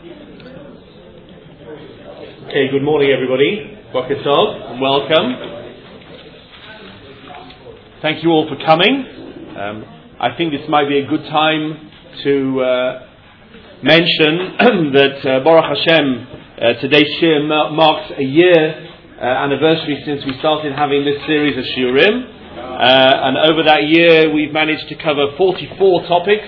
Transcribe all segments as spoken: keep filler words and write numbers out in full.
Okay, good morning everybody. Boker Tov and welcome. Thank you all for coming. Um, I think this might be a good time to uh, mention that uh, Baruch Hashem, uh, today's Shir marks a year uh, anniversary since we started having this series of Shiurim. Uh, and over that year we've managed to cover forty-four topics.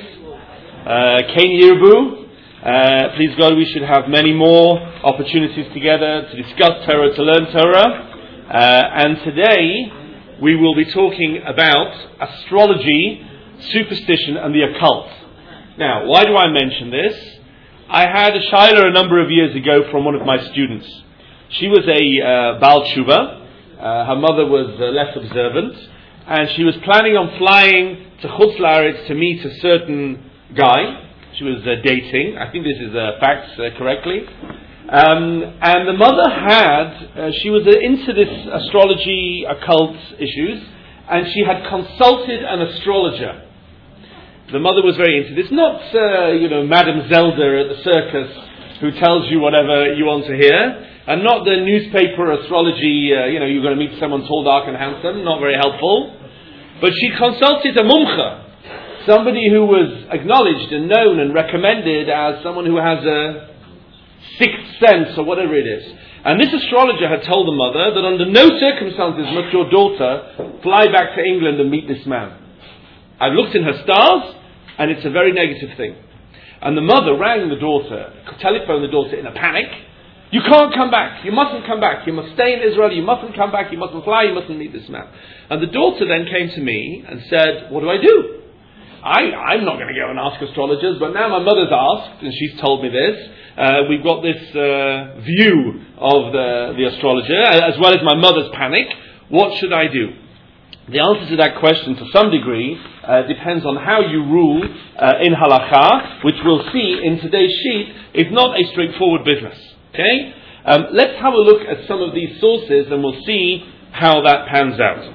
Kain Yirbu. Uh, please God, we should have many more opportunities together to discuss Torah, to learn Torah. Uh, and today we will be talking about astrology, superstition and the occult. Now, why do I mention this? I had a shaila a number of years ago from one of my students. She was a uh, Baal Tshuva. Uh, her mother was uh, less observant. And she was planning on flying to Chutz La'aretz to meet a certain guy. She was uh, dating. I think this is uh, facts uh, correctly. Um, and the mother had, uh, she was uh, into this astrology, occult issues, and she had consulted an astrologer. The mother was very into this. Not, uh, you know, Madame Zelda at the circus who tells you whatever you want to hear. And not the newspaper astrology, uh, you know, you're going to meet someone tall, dark and handsome. Not very helpful. But she consulted a mumcha. Somebody who was acknowledged and known and recommended as someone who has a sixth sense or whatever it is. And this astrologer had told the mother that under no circumstances must your daughter fly back to England and meet this man. I've looked in her stars and it's a very negative thing. And the mother rang the daughter, telephoned the daughter in a panic. You can't come back. You mustn't come back. You must stay in Israel. You mustn't come back. You mustn't fly. You mustn't meet this man. And the daughter then came to me and said, what do I do? I, I'm not going to go and ask astrologers, but now my mother's asked, and she's told me this. Uh, we've got this uh, view of the, the astrologer, as well as my mother's panic. What should I do? The answer to that question, to some degree, uh, depends on how you rule uh, in halakha, which we'll see in today's sheet, is not a straightforward business. Okay? Um, let's have a look at some of these sources, and we'll see how that pans out.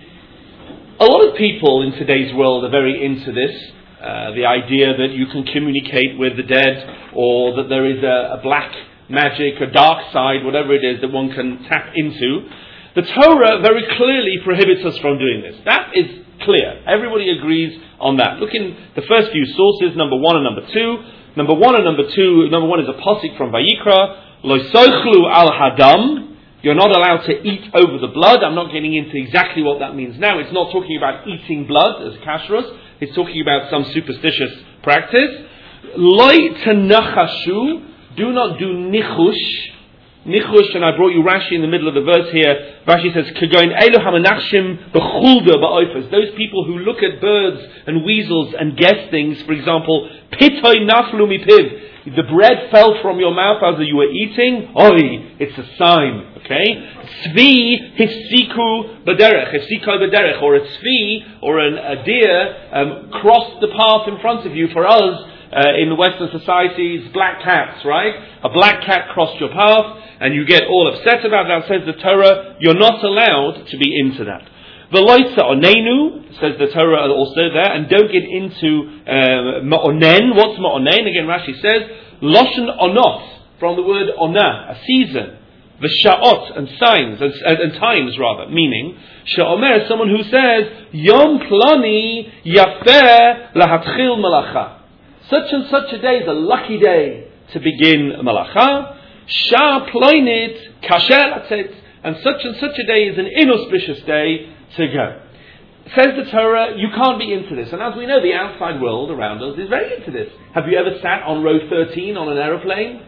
A lot of people in today's world are very into this, uh, the idea that you can communicate with the dead, or that there is a, a black magic, a dark side, whatever it is that one can tap into. The Torah very clearly prohibits us from doing this. That is clear. Everybody agrees on that. Look in the first few sources, number one and number two. Number one and number two, number one is a pasuk from Vayikra, Lo sochlu al hadam. You're not allowed to eat over the blood. I'm not getting into exactly what that means now. It's not talking about eating blood as kashrus. It's talking about some superstitious practice. Loi tenachashu. Do not do nichush. Nichush, and I brought you Rashi in the middle of the verse here. Rashi says, Kegoin elu hamanachshim b'chulda ba'oifas. Those people who look at birds and weasels and guess things, for example, pitoi naflu mipiv. The bread fell from your mouth as you were eating. Oi, it's a sign. Okay? Tzvi hisiku b'derech. Hisiku b'derech. Or a tzvi, or an, a deer, um, crossed the path in front of you. For us, uh, in the Western societies, black cats, right? A black cat crossed your path, and you get all upset about that, says the Torah. You're not allowed to be into that. V'loitza onenu, says the Torah also there, and don't get into uh, ma'onen. What's ma'onen? Again, Rashi says, loshen onot, from the word ona, a season. V'sha'ot, and signs, and, and times rather, meaning, sha'omer, someone who says, yom plani yafeh lahatchil malacha. Such and such a day is a lucky day to begin malacha. Sha ploinit kasher atzet, and such and such a day is an inauspicious day to go. Says the Torah, you can't be into this. And as we know, the outside world around us is very into this. Have you ever sat on row thirteen on an aeroplane?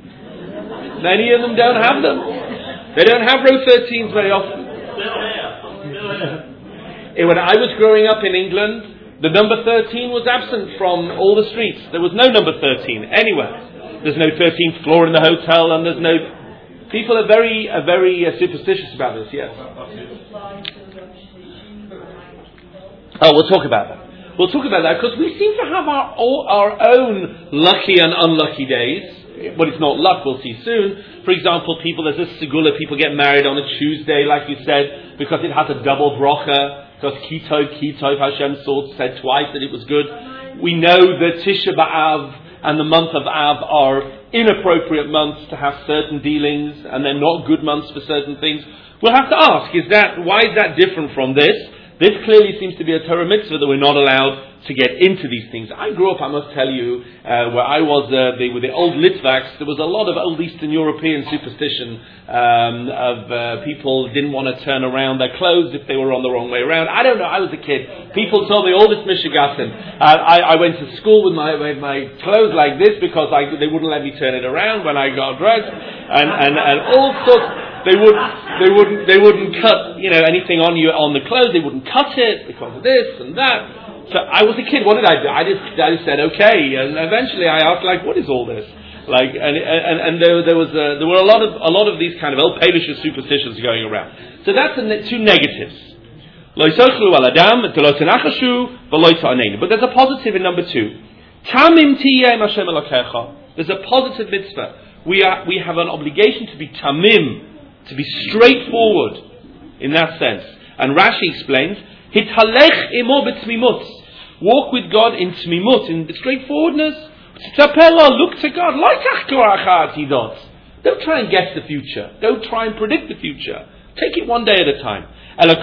Many of them don't have them. They don't have row thirteens very often. When I was growing up in England, the number thirteen was absent from all the streets. There was no number thirteen anywhere. There's no thirteenth floor in the hotel, and there's no... People are very, are very uh, superstitious about this, yes. Oh, we'll talk about that. We'll talk about that because we seem to have our our own lucky and unlucky days. But it's not luck, we'll see soon. For example, people, there's this segula, people get married on a Tuesday, like you said, because it has a double brocha, because Kitov, Kitov, Hashem said twice that it was good. We know that Tisha B'Av and the month of Av are inappropriate months to have certain dealings, and they're not good months for certain things. We'll have to ask, is that, why is that different from this? This clearly seems to be a Torah mitzvah that we're not allowed to get into these things. I grew up, I must tell you, uh, where I was uh, the, with the old Litvaks, there was a lot of old Eastern European superstition um, of uh, people didn't want to turn around their clothes if they were on the wrong way around. I don't know, I was a kid. People told me all this mishigasim. Uh, I, I went to school with my, with my clothes like this because I, they wouldn't let me turn it around when I got dressed, and, and, and all sorts. They would, they wouldn't, they wouldn't cut, you know, anything on you on the clothes. They wouldn't cut it because of this and that. So I was a kid. What did I do? I just, I just said okay, and eventually I asked, like, what is all this? Like, and and, and there, there was, a, there were a lot of a lot of these kind of old Polish superstitions going around. So that's the ne- two negatives. But there's a positive in number two. There's a positive mitzvah. We are, we have an obligation to be tamim, to be straightforward in that sense. And Rashi explains, Hitalech imo b'tmimut. Walk with God in tmimut, in straightforwardness. Look to God. Don't try and guess the future. Don't try and predict the future. Take it one day at a time.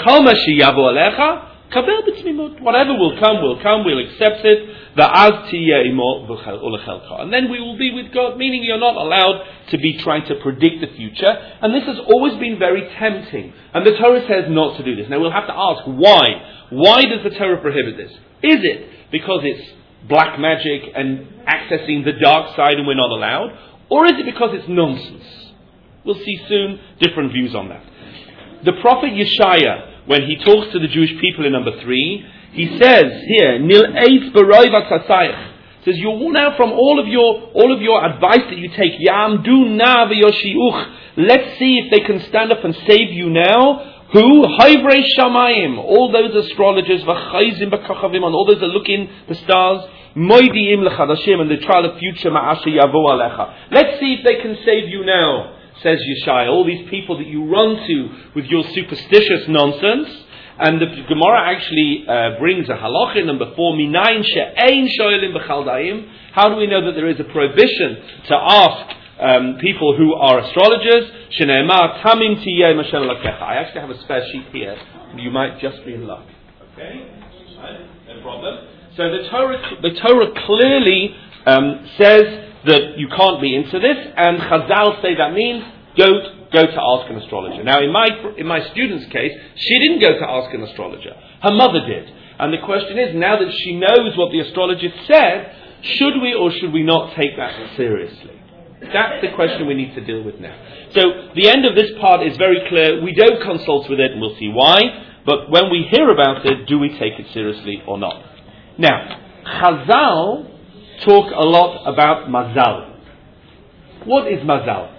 Whatever will come, will come, we'll accept it. And then we will be with God, meaning you're not allowed to be trying to predict the future. And this has always been very tempting. And the Torah says not to do this. Now we'll have to ask why. Why does the Torah prohibit this? Is it because it's black magic and accessing the dark side and we're not allowed? Or is it because it's nonsense? We'll see soon different views on that. The prophet Yeshaya, when he talks to the Jewish people in number three, he says here, Nil eitz b'roi v'tzasayich, says you're worn out from all of your all of your advice that you take. Ya'amdu na v'yoshiuch. Let's see if they can stand up and save you now. Who? Havrei shamayim. All those astrologers, v'chayzim b'kachavim, and all those that look in the stars. Moidiim l'chadashim, and they try the future ma'aseh yavo alecha. Let's see if they can save you now, says Yeshaya. All these people that you run to with your superstitious nonsense. And the Gemara actually uh, brings a halacha number four, Minayin she'ein shoelim b'chaldayim. How do we know that there is a prohibition to ask um, people who are astrologers? Shene'emar tamim tiyeh Hashem Elokecha. I actually have a spare sheet here. You might just be in luck. Okay? Right? No problem. So the Torah, the Torah clearly um, says that you can't be into this, and Chazal say that means don't go to ask an astrologer. Now, in my in my student's case, she didn't go to ask an astrologer. Her mother did. And the question is, now that she knows what the astrologer said, should we or should we not take that seriously? That's the question we need to deal with now. So, the end of this part is very clear. We don't consult with it, and we'll see why. But when we hear about it, do we take it seriously or not? Now, Chazal talk a lot about mazal. What is mazal?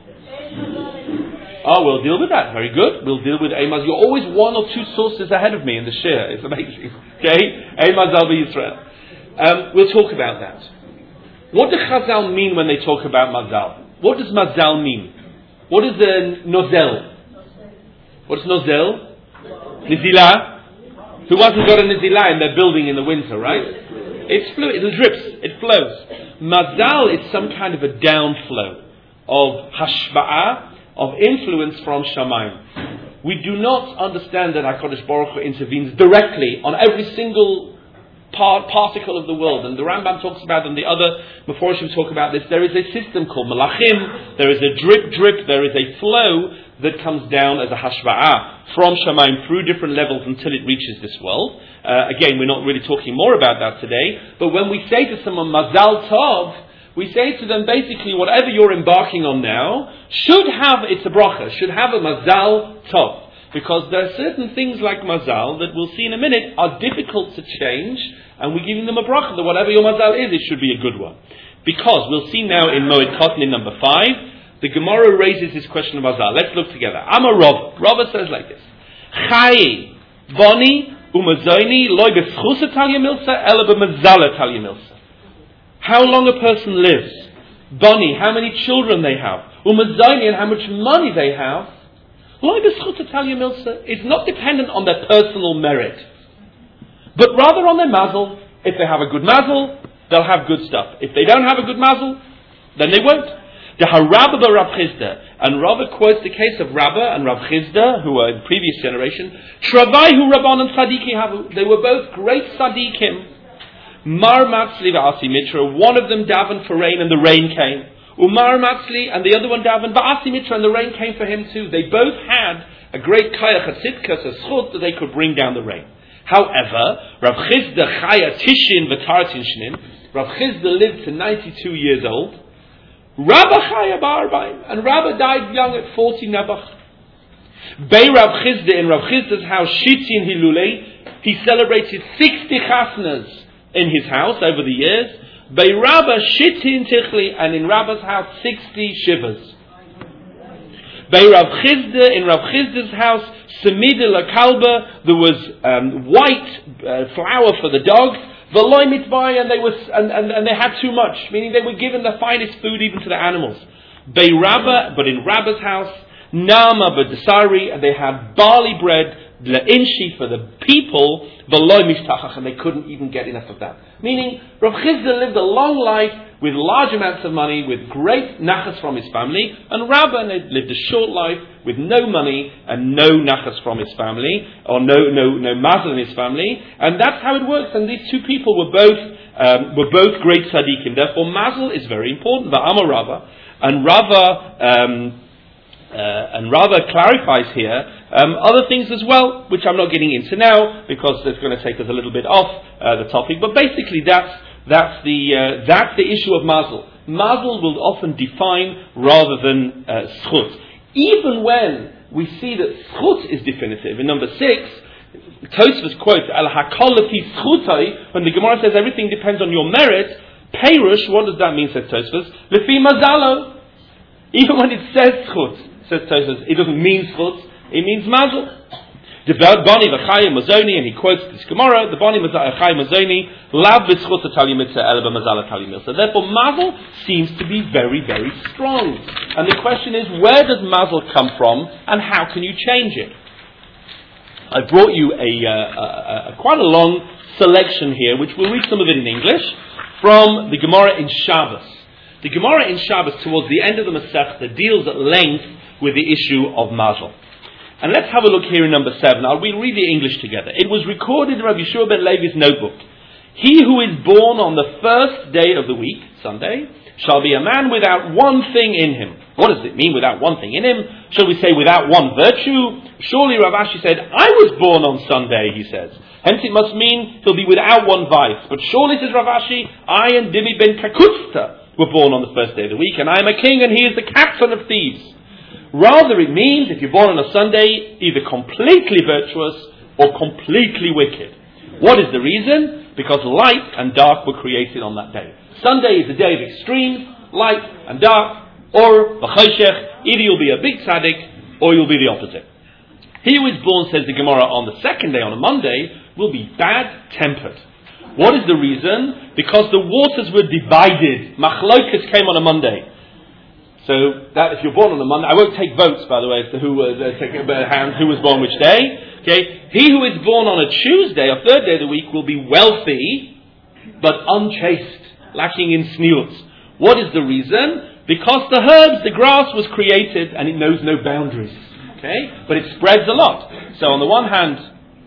Oh, we'll deal with that. Very good. We'll deal with Eimaz. You're always one or two sources ahead of me in the shir. It's amazing. Okay? Eimazal b'Yisrael. Um, we'll talk about that. What does Chazal mean when they talk about mazal? What does mazal mean? What is the nozel? What's nozel? Nizilah? Who hasn't got a nizilah in their building in the winter, right? It's fluid. It drips. It flows. Mazal is some kind of a downflow of hashba'ah, of influence from Shamayim. We do not understand that HaKadosh Baruch Hu intervenes directly on every single part, particle of the world. And the Rambam talks about, and the other Meforshim talk about this, there is a system called Malachim, there is a drip drip, there is a flow that comes down as a hashba'ah from Shamayim through different levels until it reaches this world. Uh, again, we're not really talking more about that today, but when we say to someone, Mazal Tov, we say to them basically whatever you're embarking on now should have, it's a bracha, should have a mazal tov. Because there are certain things like mazal that we'll see in a minute are difficult to change, and we're giving them a bracha that whatever your mazal is, it should be a good one. Because we'll see now in Moed Katan in number five, the Gemara raises this question of mazal. Let's look together. Amar Rav. Rav says like this: Chai boni umazoini loy b'schus etal yemilsa ela b'mazal etal yemilsa. How long a person lives, Bani, how many children they have, Umazoni, and how much money they have, it's not dependent on their personal merit, but rather on their mazel. If they have a good mazel, they'll have good stuff. If they don't have a good mazel, then they won't. The Harabba Rav Chizda, and Rava quotes the case of Rabba and Rav Chizda, who were in the previous generation. Travaihu Rabban and Tzadiki Havu. They were both great tzadikim. Mar Matzli v'Asi Mitra. One of them davened for rain, and the rain came. Umar Matzli, and the other one davened v'Asi Mitra, and the rain came for him too. They both had a great kayach, a tzidkas, a schut, that they could bring down the rain. However, Rav Chizda Chaya Tishin v'Tartin Shnin. Rav Chizda lived to ninety-two years old. Rabba Chaya Ba'arbaim, and Rabba died young at forty Nebuch. Bei Rav Chizda, in Rav Chizda's house, Shitzin Hilulei, he celebrated sixty chasnas in his house over the years. Bei Rabba Shitzin Tichli, and in Rabba's house, sixty shivas. Bei Rav Chizda, in Rav Chizda's house, Semida La Kalba, there was um, white uh, flour for the dogs. V'loi mitbay, and they was and, and, and they had too much, meaning they were given the finest food even to the animals. Bei Rabba, but in Rabba's house, Nama b'desari, and they had barley bread, le'inshi for the people, v'loi mishtachach, and they couldn't even get enough of that. Meaning, Rav Chizda lived a long life with large amounts of money, with great nachas from his family, and Rabba lived a short life with no money and no nachas from his family, or no no no mazel in his family, and that's how it works. And these two people were both um, were both great tzaddikim. Therefore, mazel is very important. Va'amar Rava, and Rava um, uh, and Rava clarifies here um, other things as well, which I'm not getting into now because it's going to take us a little bit off uh, the topic. But basically, that's that's the uh, that's the issue of mazel. Mazel will often define rather than uh, schut. Even when we see that schut is definitive, in number six, Tosfos quotes al hakol lefi schutai, when the Gemara says everything depends on your merit. Peirush, what does that mean? Says Tosfos, lefi mazalo. Even when it says schut, says Tosfos, it doesn't mean schut; it means mazel. The Bani v'Chayim Mazoni, and he quotes this Gemara, the Bani v'Chayim Mazoni, lav v'schut atali mitzvah el b'mazal atali milsa. Therefore, mazel seems to be very, very strong. And the question is, where does mazel come from, and how can you change it? I brought you a, uh, a, a quite a long selection here, which we'll read some of it in English, from the Gemara in Shabbos. The Gemara in Shabbos, towards the end of the Masechta, deals at length with the issue of mazel. And let's have a look here in number seven. I'll we'll read the English together. It was recorded in Rabbi Yeshua ben Levi's notebook. He who is born on the first day of the week, Sunday, shall be a man without one thing in him. What does it mean, without one thing in him? Shall we say without one virtue? Surely Rav Ashi said, I was born on Sunday, he says. Hence it must mean he'll be without one vice. But surely, says Rav Ashi, I and Divi ben Kakutsta were born on the first day of the week, and I am a king, and he is the captain of thieves. Rather, it means, if you're born on a Sunday, either completely virtuous or completely wicked. What is the reason? Because light and dark were created on that day. Sunday is a day of extremes, light and dark, or v'choshech, either you'll be a big tzaddik, or you'll be the opposite. He who is born, says the Gemara, on the second day, on a Monday, will be bad-tempered. What is the reason? Because the waters were divided. Machlokas came on a Monday. So that if you're born on a Monday, I won't take votes, by the way, as to who was uh, take a hand, who was born which day. Okay, he who is born on a Tuesday, or third day of the week, will be wealthy, but unchaste, lacking in sniut. What is the reason? Because the herbs, the grass was created, and it knows no boundaries. Okay, but it spreads a lot. So on the one hand,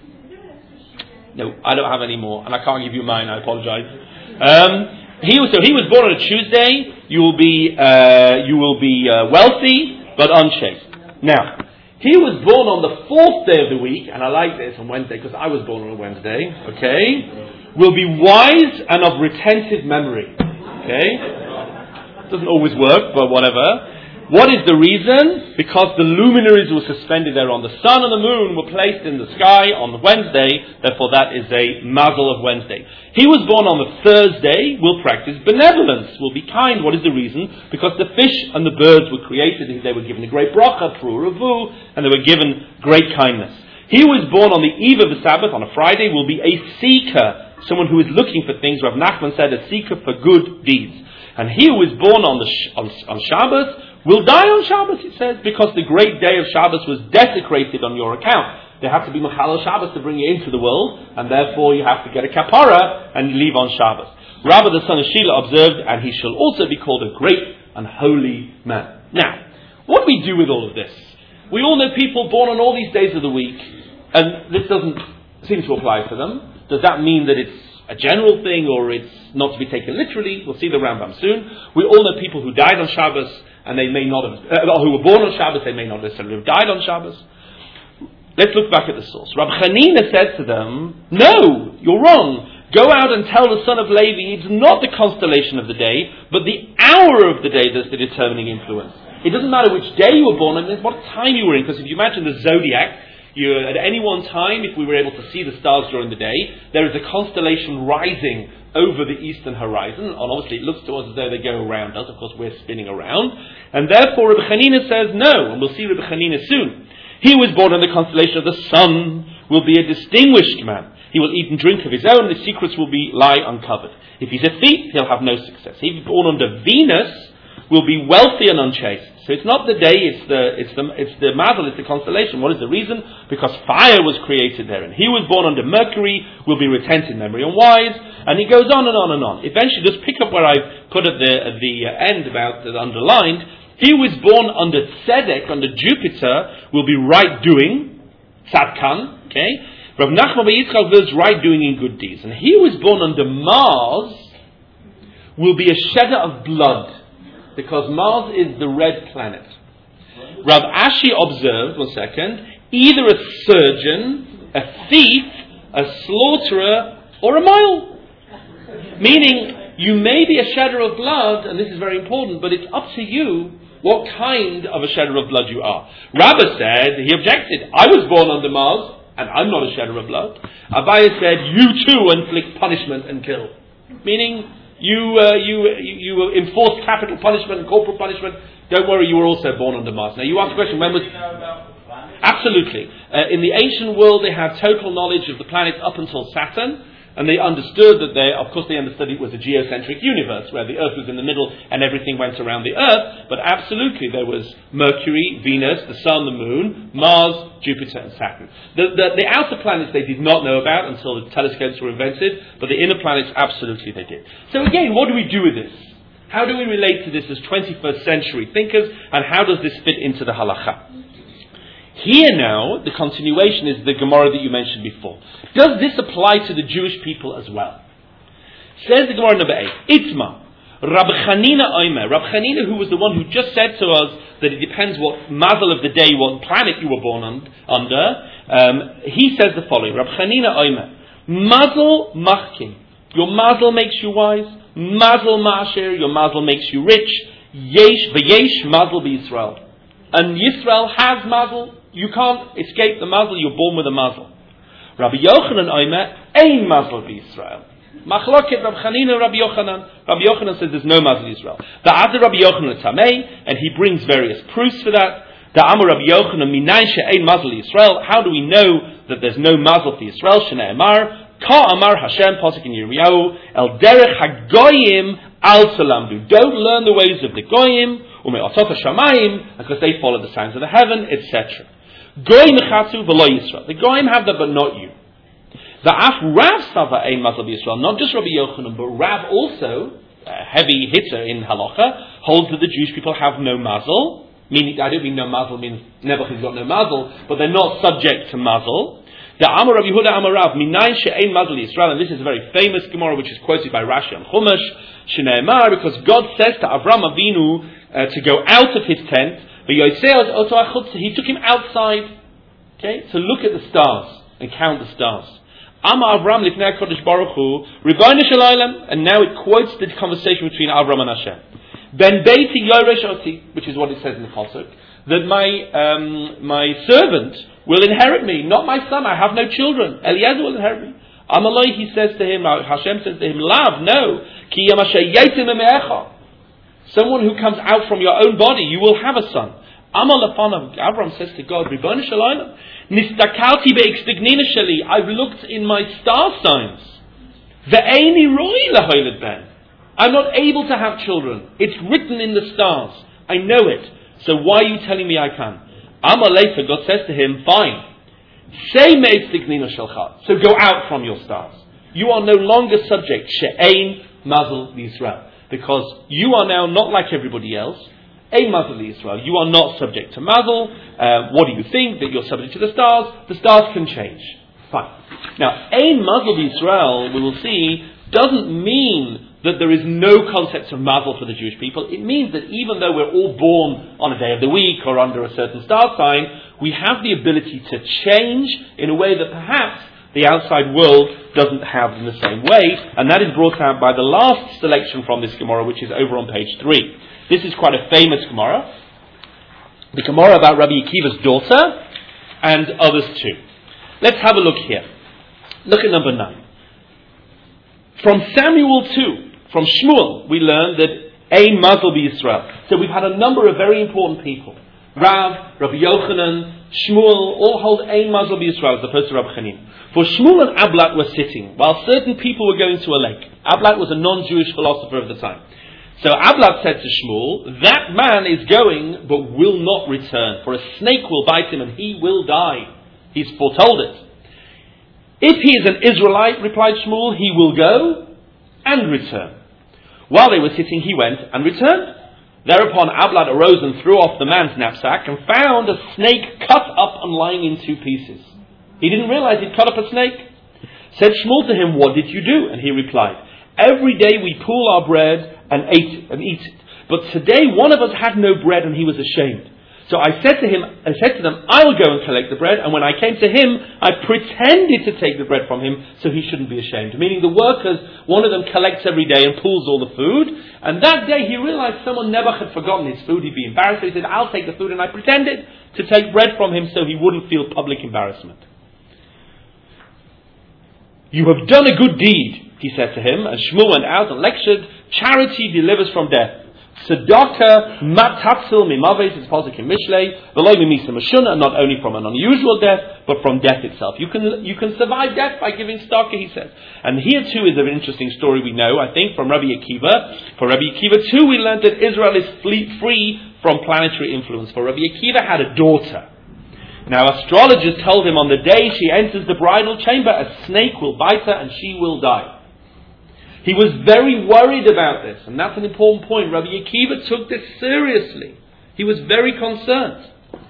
no, I don't have any more, and I can't give you mine. I apologise. Um, He was, so he was born on a Tuesday. You will be uh, you will be uh, wealthy but unchaste. Now, he was born on the fourth day of the week, and I like this on Wednesday because I was born on a Wednesday. Okay, will be wise and of retentive memory. Okay, doesn't always work, but whatever. What is the reason? Because the luminaries were suspended there on the sun and the moon were placed in the sky on Wednesday, therefore that is a mazel of Wednesday. He was born on the Thursday, will practice benevolence, will be kind. What is the reason? Because the fish and the birds were created, they were given a great bracha, pru revu, and they were given great kindness. He who is born on the eve of the Sabbath, on a Friday, will be a seeker, someone who is looking for things. Rav Nachman said, a seeker for good deeds. And he who is born on, the sh- on, on Shabbos will die on Shabbos, it says, because the great day of Shabbos was desecrated on your account. There have to be Mechalel Shabbos to bring you into the world, and therefore you have to get a kapara and leave on Shabbos. Rabba the son of Shelah observed, and he shall also be called a great and holy man. Now, what do we do with all of this? We all know people born on all these days of the week, and this doesn't seem to apply to them. Does that mean that it's a general thing, or it's not to be taken literally? We'll see the Rambam soon. We all know people who died on Shabbos, and they may not have, uh, who were born on Shabbos, they may not necessarily have died on Shabbos. Let's look back at the source. Rabbi Chanina said to them, no, you're wrong. Go out and tell the son of Levi, it's not the constellation of the day, but the hour of the day that's the determining influence. It doesn't matter which day you were born on, it's what time you were in, because if you imagine the zodiac, you, at any one time, if we were able to see the stars during the day, there is a constellation rising over the eastern horizon, and obviously it looks to us as though they go around us. Of course, we're spinning around. And therefore, Rabbi Chanina says no, and we'll see Rabbi Chanina soon. He who is born in the constellation of the sun will be a distinguished man. He will eat and drink of his own, the secrets will be lie uncovered. If he's a thief, he'll have no success. He who's born under Venus will be wealthy and unchaste. So it's not the day, it's the it's the it's the mazel, it's the constellation. What is the reason? Because fire was created there. And he who was born under Mercury will be retentive, memory, and wise. And he goes on and on and on. Eventually, just pick up where I put at the at the end about the underlined. He who is born under Tzedek, under Jupiter, will be right doing, Tzadkan, okay? Rav Nachman bar Yitzchak was right doing in good deeds. And he who is born under Mars will be a shedder of blood, because Mars is the red planet. Rav Ashi observed, one second, either a surgeon, a thief, a slaughterer, or a mile. Meaning, you may be a shedder of blood, and this is very important, but it's up to you what kind of a shedder of blood you are. Rabbah said, he objected, I was born under Mars, and I'm not a shedder of blood. Abaye said, you too inflict punishment and kill. Meaning, you, uh, you, you, you enforce capital punishment and corporal punishment. Don't worry, you were also born under Mars. Now, you asked the question, when was... Absolutely. Uh, in the ancient world, they had total knowledge of the planets up until Saturn. And they understood that they, of course they understood it was a geocentric universe where the Earth was in the middle and everything went around the Earth, but absolutely there was Mercury, Venus, the Sun, the Moon, Mars, Jupiter and Saturn. The, the, the outer planets they did not know about until the telescopes were invented, but the inner planets absolutely they did. So again, what do we do with this? How do we relate to this as twenty-first century thinkers, and how does this fit into the halacha? Here now, the continuation is the Gemara that you mentioned before. Does this apply to the Jewish people as well? Says the Gemara number eight, Itzma, Rabbi Chanina Omer. Rabbi Chanina, who was the one who just said to us that it depends what mazel of the day, what planet you were born on, under, um, he says the following, Rabbi Chanina Omer, Mazel machkin, your mazel makes you wise, mazel ma'asher, your mazel makes you rich, yesh, v'yesh mazel b'Yisrael. And Yisrael has mazel. You can't escape the mazel, you're born with a mazel. Rabbi Yochanan Omer, ein mazel b'Yisrael. Machloket Rabbi Chanina, Rabbi Yochanan. Rabbi Yochanan says there's no mazel Yisrael. The other Rabbi Yochanan Tamei, and he brings various proofs for that. The Amar Rabbi Yochanan, minayin she'ein mazel Yisrael. How do we know that there's no mazel for Yisrael? Shnei Amar, ka Amar Hashem, posik in Yirmiyahu, el derech hagoyim al talamdu. Don't learn the ways of the goyim, ume'otot hashamayim, because they follow the signs of the heaven, et cetera. Goyim echatzu v'lo Yisrael. The goyim have that, but not you. The Af Rav Sava ein mazel b'Yisrael, not just Rabbi Yochanan, but Rav also, a heavy hitter in halacha, holds that the Jewish people have no mazel. Meaning, I don't mean no mazel means Nebuchadnezzar's got no mazel, but they're not subject to mazel. The Amar Rabbi Yehuda Amar Rav, minayin she'ein mazel Yisrael, and this is a very famous Gemara which is quoted by Rashi and Chumash, Shneimar, because God says to Avram Avinu uh, to go out of his tent, he took him outside, okay, to look at the stars and count the stars. Amar Avram lifnei Kodesh Baruch Hu, Ribono shel Olam, and now it quotes the conversation between Avram and Hashem. Ben beiti yoresh oti, which is what it says in the pasuk, that my um, my servant will inherit me, not my son. I have no children. Eliezer will inherit me. Amaloi, he says to him, Hashem says to him, Lav, no, ki yamashayetim emecha. Someone who comes out from your own body, you will have a son. Amal lefanav, Avram says to God, Ribono shel Olam, nistakalti be'ixtignina sheli. I've looked in my star signs. Ve'eini roi lahoiled ben. I'm not able to have children. It's written in the stars. I know it. So why are you telling me I can? Amalei, God says to him, fine. Say me'ixtignina shelcha. So go out from your stars. You are no longer subject. She'ein Mazel Yisrael. Because you are now not like everybody else. Ein Mazel Yisrael. You are not subject to Mazel. Uh, what do you think? That you're subject to the stars? The stars can change. Fine. Now, Ein Mazel Yisrael, we will see, doesn't mean that there is no concept of Mazel for the Jewish people. It means that even though we're all born on a day of the week or under a certain star sign, we have the ability to change in a way that perhaps the outside world doesn't have in the same way, and that is brought out by the last selection from this Gemara, which is over on page three. This is quite a famous Gemara. The Gemara about Rabbi Akiva's daughter, and others too. Let's have a look here. Look at number nine. From Samuel two, from Shmuel, we learn that Ein Mazel B'Yisrael. So we've had a number of very important people. Rav, Rabbi Yochanan, Shmuel, all hold Ein Mazel B'Yisrael as opposed to Rabbi Chanina. For Shmuel and Ablat were sitting while certain people were going to a lake. Ablat was a non-Jewish philosopher of the time. So Ablat said to Shmuel, that man is going but will not return, for a snake will bite him and he will die. He's foretold it. If he is an Israelite, replied Shmuel, he will go and return. While they were sitting, he went and returned. Thereupon Ablat arose and threw off the man's knapsack and found a snake cut up and lying in two pieces. He didn't realize he'd cut up a snake. Said Shmuel to him, what did you do? And he replied, every day we pool our bread and ate and eat it. But today one of us had no bread and he was ashamed. So I said to him, I said to them, I'll go and collect the bread. And when I came to him, I pretended to take the bread from him so he shouldn't be ashamed. Meaning the workers, one of them collects every day and pulls all the food. And that day he realized someone never had forgotten his food. He'd be embarrassed. So he said, I'll take the food. And I pretended to take bread from him so he wouldn't feel public embarrassment. You have done a good deed, he said to him. And Shmuel went out and lectured, charity delivers from death. Tzedakah matatzil mimaves is positive in Mishlei. V'lo mimisa mashuna, not only from an unusual death, but from death itself. You can you can survive death by giving tzedakah, he says. And here too is an interesting story we know, I think, from Rabbi Akiva. For Rabbi Akiva too, we learned that Israel is free from planetary influence. For Rabbi Akiva had a daughter. Now astrologers told him on the day she enters the bridal chamber, a snake will bite her and she will die. He was very worried about this, and that's an important point. Rabbi Akiva took this seriously. He was very concerned.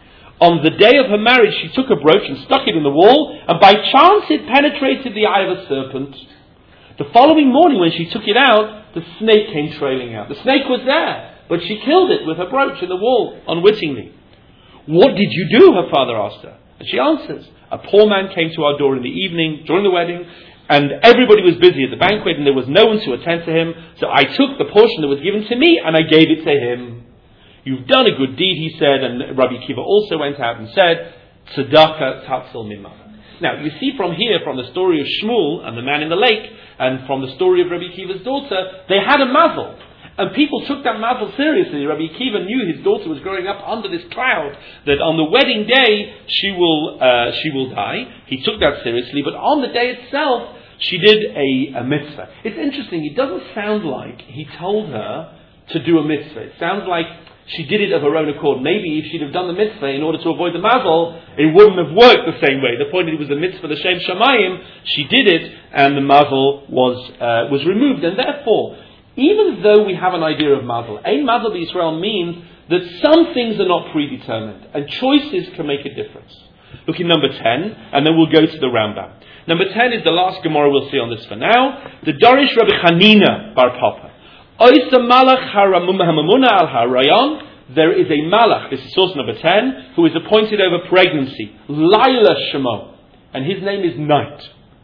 On the day of her marriage, she took a brooch and stuck it in the wall, and by chance it penetrated the eye of a serpent. The following morning, when she took it out, the snake came trailing out. The snake was there, but she killed it with her brooch in the wall, unwittingly. What did you do? Her father asked her. And she answers, a poor man came to our door in the evening, during the wedding, and everybody was busy at the banquet and there was no one to attend to him. So I took the portion that was given to me and I gave it to him. You've done a good deed, he said. And Rabbi Akiva also went out and said, Tzedakah tatzil mimah. Now, you see from here, from the story of Shmuel and the man in the lake, and from the story of Rabbi Akiva's daughter, they had a mazel. And people took that mazel seriously. Rabbi Akiva knew his daughter was growing up under this cloud, that on the wedding day she will uh, she will die. He took that seriously, but on the day itself she did a, a mitzvah. It's interesting, it doesn't sound like he told her to do a mitzvah. It sounds like she did it of her own accord. Maybe if she'd have done the mitzvah in order to avoid the mazel, it wouldn't have worked the same way. The point is it was a mitzvah, the Shem Shamayim, she did it, and the mazel was uh, was removed. And therefore, even though we have an idea of mazel, Ein Mazel B'Yisrael means that some things are not predetermined, and choices can make a difference. Look in number ten, and then we'll go to the Rambam. Number ten is the last Gemara we'll see on this for now. The Dorish Rabbi Chanina Bar Papa. Oisa Malach Haramumuna Al Harayon. There is a Malach, this is source number ten, who is appointed over pregnancy. Laila Shemo. And his name is Night.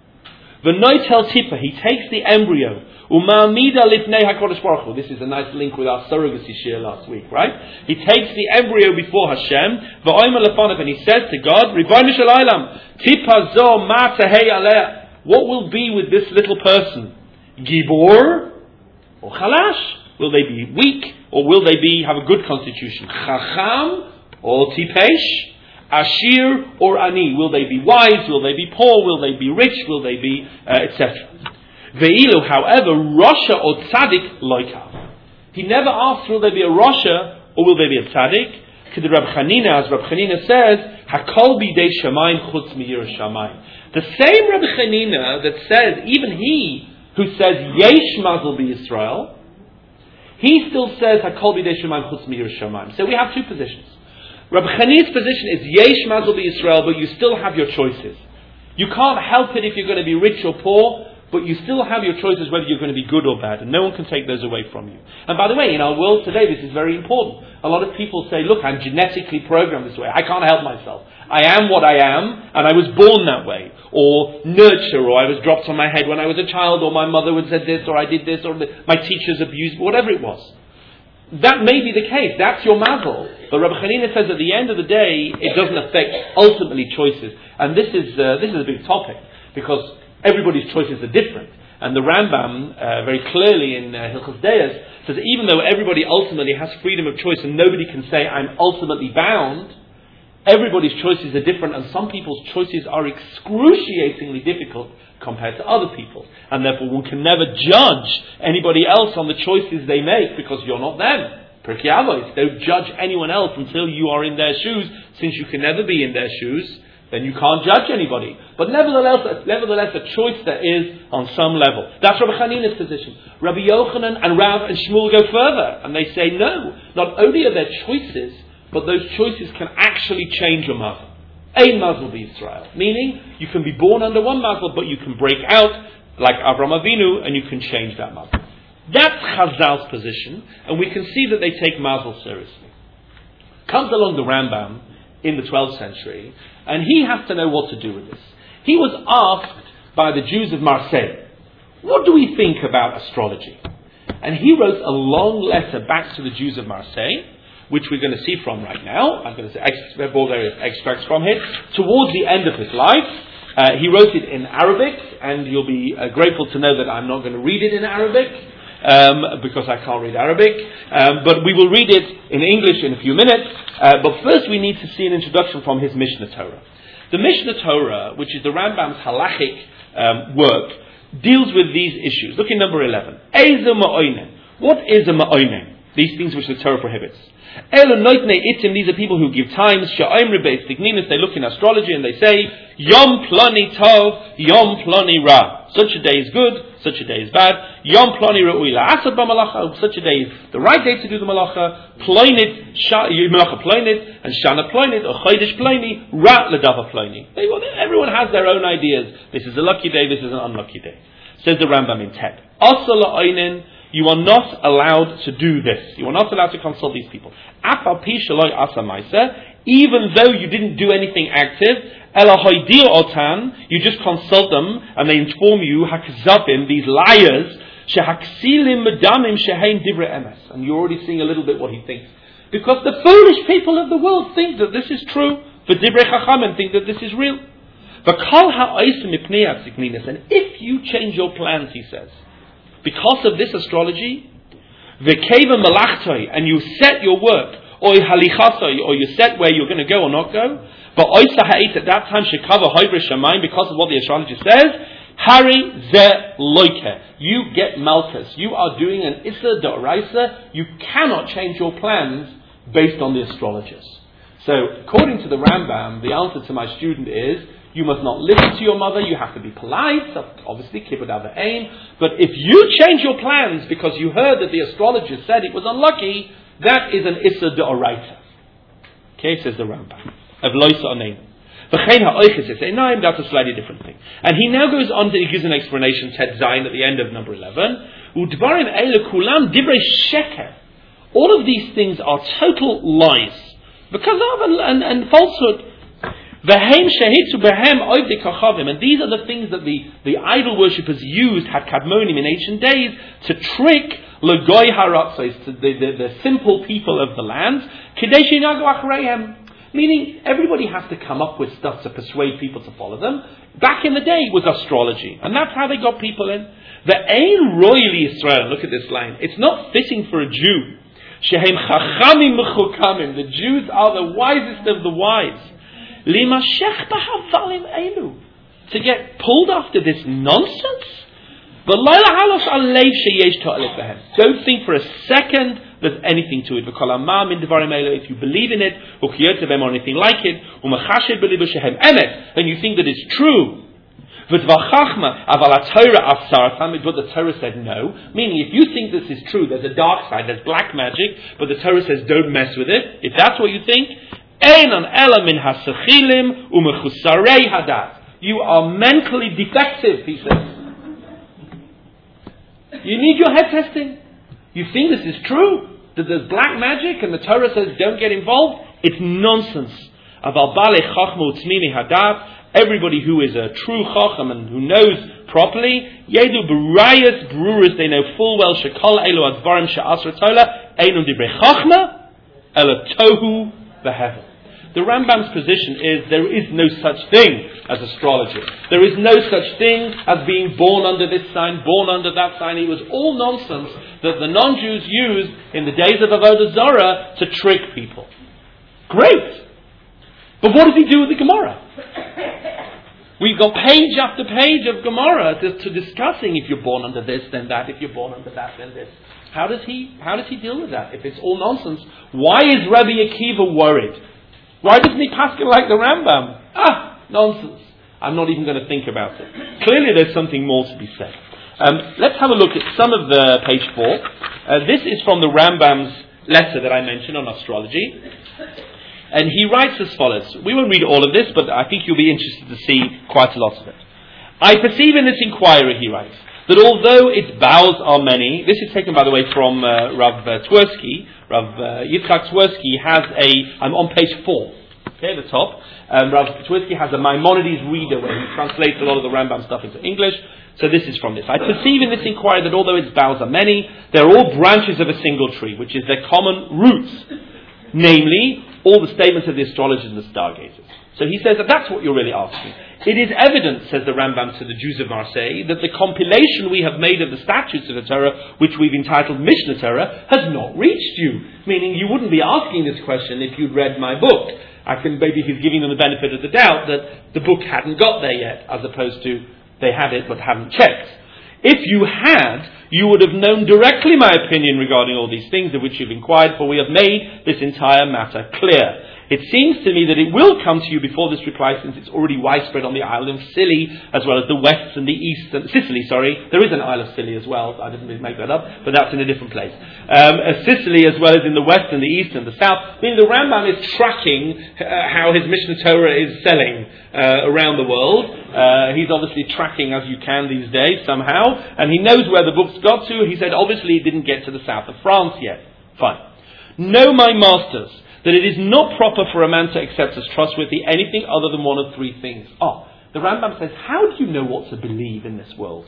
The Night El Tipa, he takes the embryo. Umamida Lifnei HaKodesh Baruch Hu. This is a nice link with our surrogacy share last week, right? He takes the embryo before Hashem, V'oimer Lefonav, and he says to God, Ribono Shel Olam, Tipa zo ma tehei aleh. What will be with this little person? Gibor or Chalash? Will they be weak or will they be have a good constitution? Chacham or Tipesh? Ashir or Ani? Will they be wise? Will they be poor? Will they be rich? Will they be uh, et cetera? Ve'ilu, however, Rasha or Tzaddik loikav. He never asks, will there be a Rasha or will there be a Tzaddik? To the Rab Chanina, as Rab Chanina says, Hakol bidei shamayim chutz miyirah shamayim. The same Rab Chanina that says, even he who says Yesh Mazel B'Yisrael, he still says Hakol B'Yidei Shemayim Chutz Mi'Yirei Shamayim. So we have two positions. Rabbi Chani's position is Yesh Mazel B'Yisrael, but you still have your choices. You can't help it if you're going to be rich or poor, but you still have your choices whether you're going to be good or bad, and no one can take those away from you. And by the way, in our world today, this is very important. A lot of people say, look, I'm genetically programmed this way. I can't help myself. I am what I am, and I was born that way. Or nurture, or I was dropped on my head when I was a child, or my mother would said this, or I did this, or the, my teachers abused, whatever it was. That may be the case. That's your mazel. But Rabbi Chanina says at the end of the day, it doesn't affect ultimately choices. And this is uh, this is a big topic, because everybody's choices are different. And the Rambam, uh, very clearly in uh, Hilchos Deos, says even though everybody ultimately has freedom of choice and nobody can say, I'm ultimately bound, everybody's choices are different, and some people's choices are excruciatingly difficult compared to other people. And therefore one can never judge anybody else on the choices they make, because you're not them. Pirkei Avos, don't judge anyone else until you are in their shoes. Since you can never be in their shoes, then you can't judge anybody. But nevertheless, nevertheless, a choice there is on some level. That's Rabbi Chanina's position. Rabbi Yochanan and Rav and Shmuel go further, and they say no. Not only are there choices, but those choices can actually change your mazel. Ein mazel b'Yisrael, meaning you can be born under one mazel, but you can break out like Avraham Avinu, and you can change that mazel. That's Chazal's position, and we can see that they take mazel seriously. Comes along the Rambam in the twelfth century, and he has to know what to do with this. He was asked by the Jews of Marseille, what do we think about astrology? And he wrote a long letter back to the Jews of Marseille, which we're going to see from right now. I'm going to say various extracts from it. Towards the end of his life, uh, he wrote it in Arabic, and you'll be uh, grateful to know that I'm not going to read it in Arabic, um, because I can't read Arabic. Um, but we will read it in English in a few minutes. Uh, but first we need to see an introduction from his Mishnah Torah. The Mishnah Torah, which is the Rambam's halachic um, work, deals with these issues. Look in number eleven. Eza ma'oinen. What is a ma'oinen? These things which the Torah prohibits. Elo noitnei itim, these are people who give times. Sha'oim rebeis tigninis, they look in astrology and they say, Yom plani tov, Yom plani ra. Such a day is good, such a day is bad. Yom plani ra'ui la'asad b'malacha, such a day is the right day to do the malacha. Ploinit, malacha ploinit, and shana ploinit, or chodesh ploni, ra l'dava ploni. Everyone has their own ideas. This is a lucky day, this is an unlucky day. Says the Rambam in Tet. Asa la'oinen, you are not allowed to do this. You are not allowed to consult these people. Even though you didn't do anything active, you just consult them and they inform you, these liars, and you're already seeing a little bit what he thinks. Because the foolish people of the world think that this is true. The divrei chachamim think that this is real. And if you change your plans, he says, because of this astrology, v'keva malachtoi, and you set your work, or halichatoi, or you set where you're going to go or not go, but oisa ha'et at that time shekava hoivre shamayim, because of what the astrologer says, hari ze loike, you get malchus, you are doing an issa d'oraisa, you cannot change your plans based on the astrologers. So, according to the Rambam, the answer to my student is, you must not listen to your mother, you have to be polite, obviously, kibbud av v'ein. But if you change your plans because you heard that the astrologer said it was unlucky, that is an issa d'oraita. Okay, says the Rambam. Of loisa onein. V'chein ha'oiches is einaim, that's a slightly different thing. And he now goes on to, he gives an explanation, Tet Zayin, at the end of number eleven. Udvarim eile kulam divrei sheker. All of these things are total lies. Because of and, and, and falsehood. And these are the things that the, the idol worshippers used, had kadmonim in ancient days, to trick legoy haratzos, to the, the, the simple people of the land, meaning everybody has to come up with stuff to persuade people to follow them. Back in the day it was astrology, and that's how they got people in. The ein royally Israel, look at this line, it's not fitting for a Jew. Shehem chachamim mechukamim, the Jews are the wisest of the wise. To get pulled after this nonsense? Don't think for a second there's anything to it. If you believe in it, or anything like it, and you think that it's true, But the Torah said no. Meaning, if you think this is true, there's a dark side, there's black magic, but the Torah says don't mess with it. If that's what you think, you are mentally defective, he says. You need your head testing. You think this is true? That there's black magic and the Torah says don't get involved? It's nonsense. Everybody who is a true chacham and who knows properly, yedu b'rayas brewerers, they know full well shekol elu advarim she'asra tola einum divrei chachma ela tohu v'hevel. The Rambam's position is there is no such thing as astrology. There is no such thing as being born under this sign, born under that sign. It was all nonsense that the non-Jews used in the days of Avodah Zarah to trick people. Great! But what does he do with the Gemara? We've got page after page of Gemara to, to discussing if you're born under this, then that, if you're born under that, then this. How does he how does he deal with that? If it's all nonsense, why is Rabbi Akiva worried? Why doesn't he paskin like the Rambam? Ah, nonsense. I'm not even going to think about it. Clearly there's something more to be said. Um, let's have a look at some of the page four. Uh, this is from the Rambam's letter that I mentioned on astrology. And he writes as follows. We won't read all of this, but I think you'll be interested to see quite a lot of it. I perceive in this inquiry, he writes, that although its boughs are many, this is taken, by the way, from uh, Rav uh, Twersky. Rav uh, Yitzchak Twersky has a, I'm on page four, okay, at the top. Um, Rav Twersky has a Maimonides reader where he translates a lot of the Rambam stuff into English. So this is from this. I perceive in this inquiry that although its boughs are many, they're all branches of a single tree, which is their common roots. Namely, all the statements of the astrologers and the stargazers. So he says that that's what you're really asking. It is evident, says the Rambam to the Jews of Marseille, that the compilation we have made of the statutes of the Torah, which we've entitled Mishnah Torah, has not reached you. Meaning you wouldn't be asking this question if you'd read my book. I can, maybe he's giving them the benefit of the doubt that the book hadn't got there yet, as opposed to they had it but hadn't checked. If you had, you would have known directly my opinion regarding all these things of which you've inquired, for we have made this entire matter clear. It seems to me that it will come to you before this reply, since it's already widespread on the island of Scilly, as well as the west and the east, and Sicily, sorry. There is an Isle of Scilly as well. I didn't make that up, but that's in a different place. Um, uh, Sicily, as well as in the west and the east and the south. Meaning the Rambam is tracking uh, how his Mishnah Torah is selling uh, around the world. Uh, he's obviously tracking as you can these days somehow, and he knows where the book's got to. He said, obviously, it didn't get to the south of France yet. Fine. Know, my masters, that it is not proper for a man to accept as trustworthy anything other than one of three things. Oh, the Rambam says, how do you know what to believe in this world?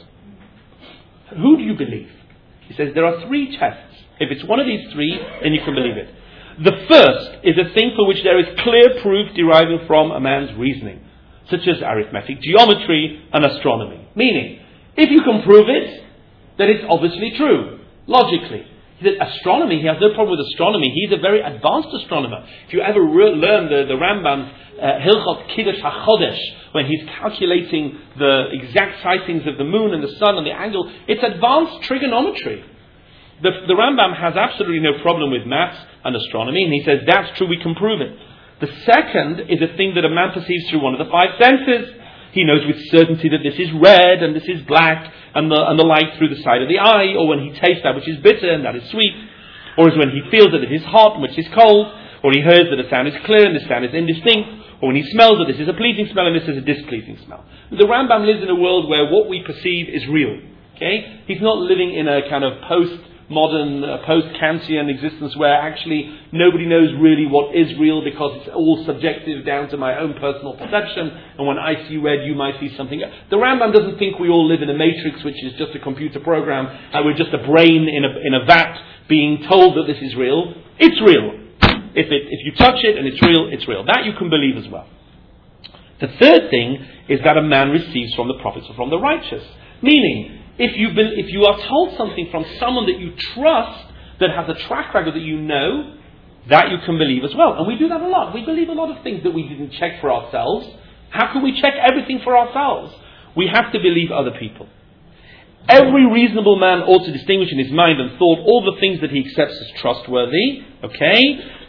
Who do you believe? He says, there are three tests. If it's one of these three, then you can believe it. The first is a thing for which there is clear proof deriving from a man's reasoning, such as arithmetic, geometry, and astronomy. Meaning, if you can prove it, then it's obviously true, logically. That astronomy, he has no problem with astronomy. He's a very advanced astronomer. If you ever re- learn the, the Rambam's uh, Hilchot Kiddush HaChodesh, when he's calculating the exact sightings of the moon and the sun and the angle, it's advanced trigonometry. The, the Rambam has absolutely no problem with maths and astronomy, and he says that's true, we can prove it. The second is a thing that a man perceives through one of the five senses. He knows with certainty that this is red and this is black, and the, and the light through the side of the eye, or when he tastes that which is bitter and that is sweet, or as when he feels that it is hot and which is cold, or he hears that a sound is clear and the sound is indistinct, or when he smells that this is a pleasing smell and this is a displeasing smell. The Rambam lives in a world where what we perceive is real. Okay? He's not living in a kind of post-modern, uh, post-Kantian existence where actually nobody knows really what is real because it's all subjective down to my own personal perception, and when I see red you might see something else. The Rambam doesn't think we all live in a matrix which is just a computer program and we're just a brain in a, in a vat being told that this is real. It's real. If, it, if you touch it and it's real, it's real. That you can believe as well. The third thing is that a man receives from the prophets or from the righteous. Meaning, if you be, if you are told something from someone that you trust, that has a track record that you know, that you can believe as well. And we do that a lot. We believe a lot of things that we didn't check for ourselves. How can we check everything for ourselves? We have to believe other people. Every reasonable man ought to distinguish in his mind and thought all the things that he accepts as trustworthy, okay?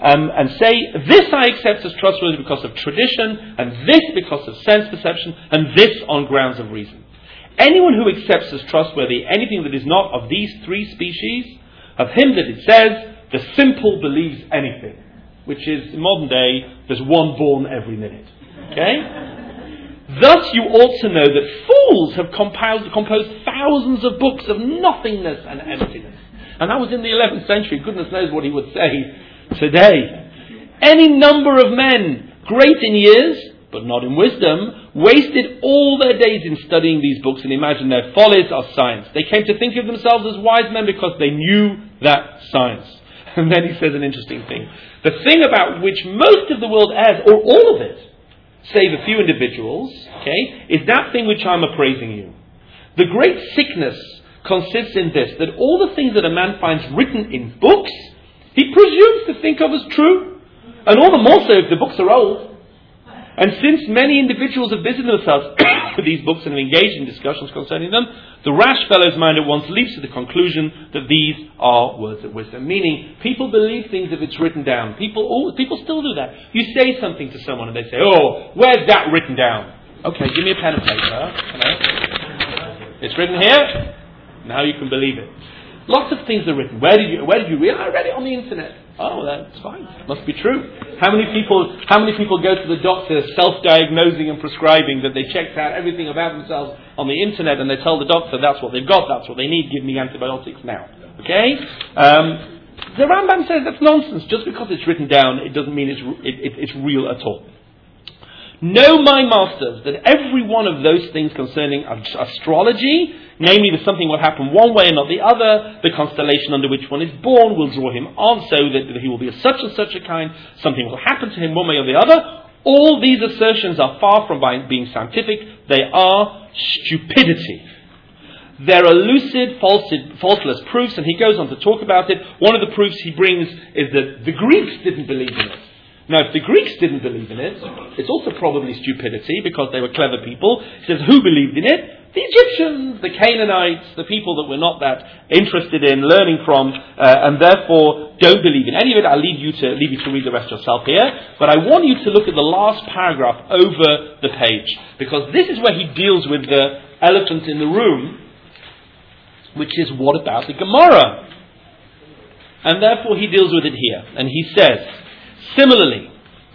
um, and say, this I accept as trustworthy because of tradition, and this because of sense perception, and this on grounds of reason. Anyone who accepts as trustworthy anything that is not of these three species, of him that it says, the simple believes anything, which is, in modern day, there's one born every minute. Okay? Thus you ought to know that fools have compiled, composed thousands of books of nothingness and emptiness. And that was in the eleventh century. Goodness knows what he would say today. Any number of men, great in years, but not in wisdom, wasted all their days in studying these books and imagined their follies are science. They came to think of themselves as wise men because they knew that science. And then he says an interesting thing. The thing about which most of the world errs, or all of it, save a few individuals, okay, is that thing which I'm appraising you. The great sickness consists in this, that all the things that a man finds written in books, he presumes to think of as true. And all the more so if the books are old. And since many individuals have busied themselves with these books and have engaged in discussions concerning them, the rash fellow's mind at once leaps to the conclusion that these are words of wisdom. Meaning, people believe things if it's written down. People oh, people still do that. You say something to someone and they say, oh, where's that written down? Okay, give me a pen and paper. Hello? It's written here. Now you can believe it. Lots of things are written. Where did you where did you read? I read it on the internet. Oh, that's fine. Must be true. How many people how many people go to the doctor self-diagnosing and prescribing that they checked out everything about themselves on the internet and they tell the doctor that's what they've got, that's what they need, give me antibiotics now. Okay? Um, the Rambam says that's nonsense. Just because it's written down, it doesn't mean it's it, it, it's real at all. Know, my masters, that every one of those things concerning astrology, namely that something will happen one way and not the other, the constellation under which one is born will draw him on so that he will be of such and such a kind, something will happen to him one way or the other, all these assertions are far from being scientific, they are stupidity. There are lucid, faultless proofs, and he goes on to talk about it. One of the proofs he brings is that the Greeks didn't believe in it. Now, if the Greeks didn't believe in it, it's also probably stupidity because they were clever people. He says, who believed in it? The Egyptians, the Canaanites, the people that we're not that interested in learning from, uh, and therefore don't believe in any of it. I'll leave you to leave you to read the rest yourself here. But I want you to look at the last paragraph over the page, because this is where he deals with the elephant in the room, which is what about the Gemara? And therefore he deals with it here. And he says, similarly,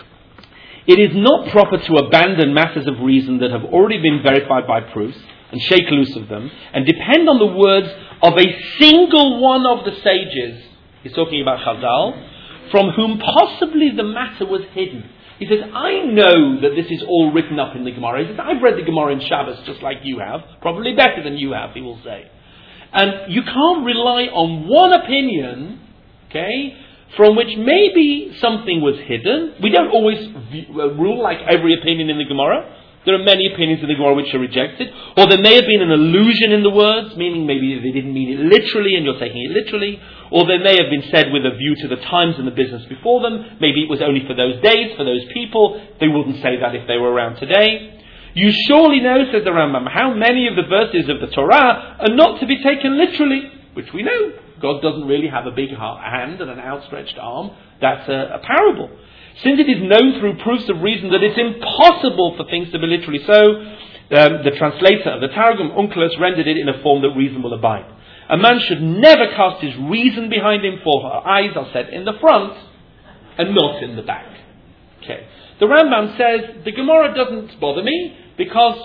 it is not proper to abandon matters of reason that have already been verified by proofs and shake loose of them and depend on the words of a single one of the sages. He's talking about Chazal, from whom possibly the matter was hidden. He says, I know that this is all written up in the Gemara. He says, I've read the Gemara in Shabbos just like you have, probably better than you have, he will say. And you can't rely on one opinion, okay, from which maybe something was hidden. We don't always view, uh, rule like every opinion in the Gemara. There are many opinions in the Gemara which are rejected. Or there may have been an allusion in the words, meaning maybe they didn't mean it literally and you're taking it literally. Or they may have been said with a view to the times and the business before them. Maybe it was only for those days, for those people. They wouldn't say that if they were around today. You surely know, says the Rambam, how many of the verses of the Torah are not to be taken literally, which we know. God doesn't really have a big hand and an outstretched arm. That's a, a parable. Since it is known through proofs of reason that it's impossible for things to be literally so, um, the translator of the Targum, Onkelos, rendered it in a form that reason will abide. A man should never cast his reason behind him, for her eyes are set in the front and not in the back. Okay. The Rambam says, the Gemara doesn't bother me because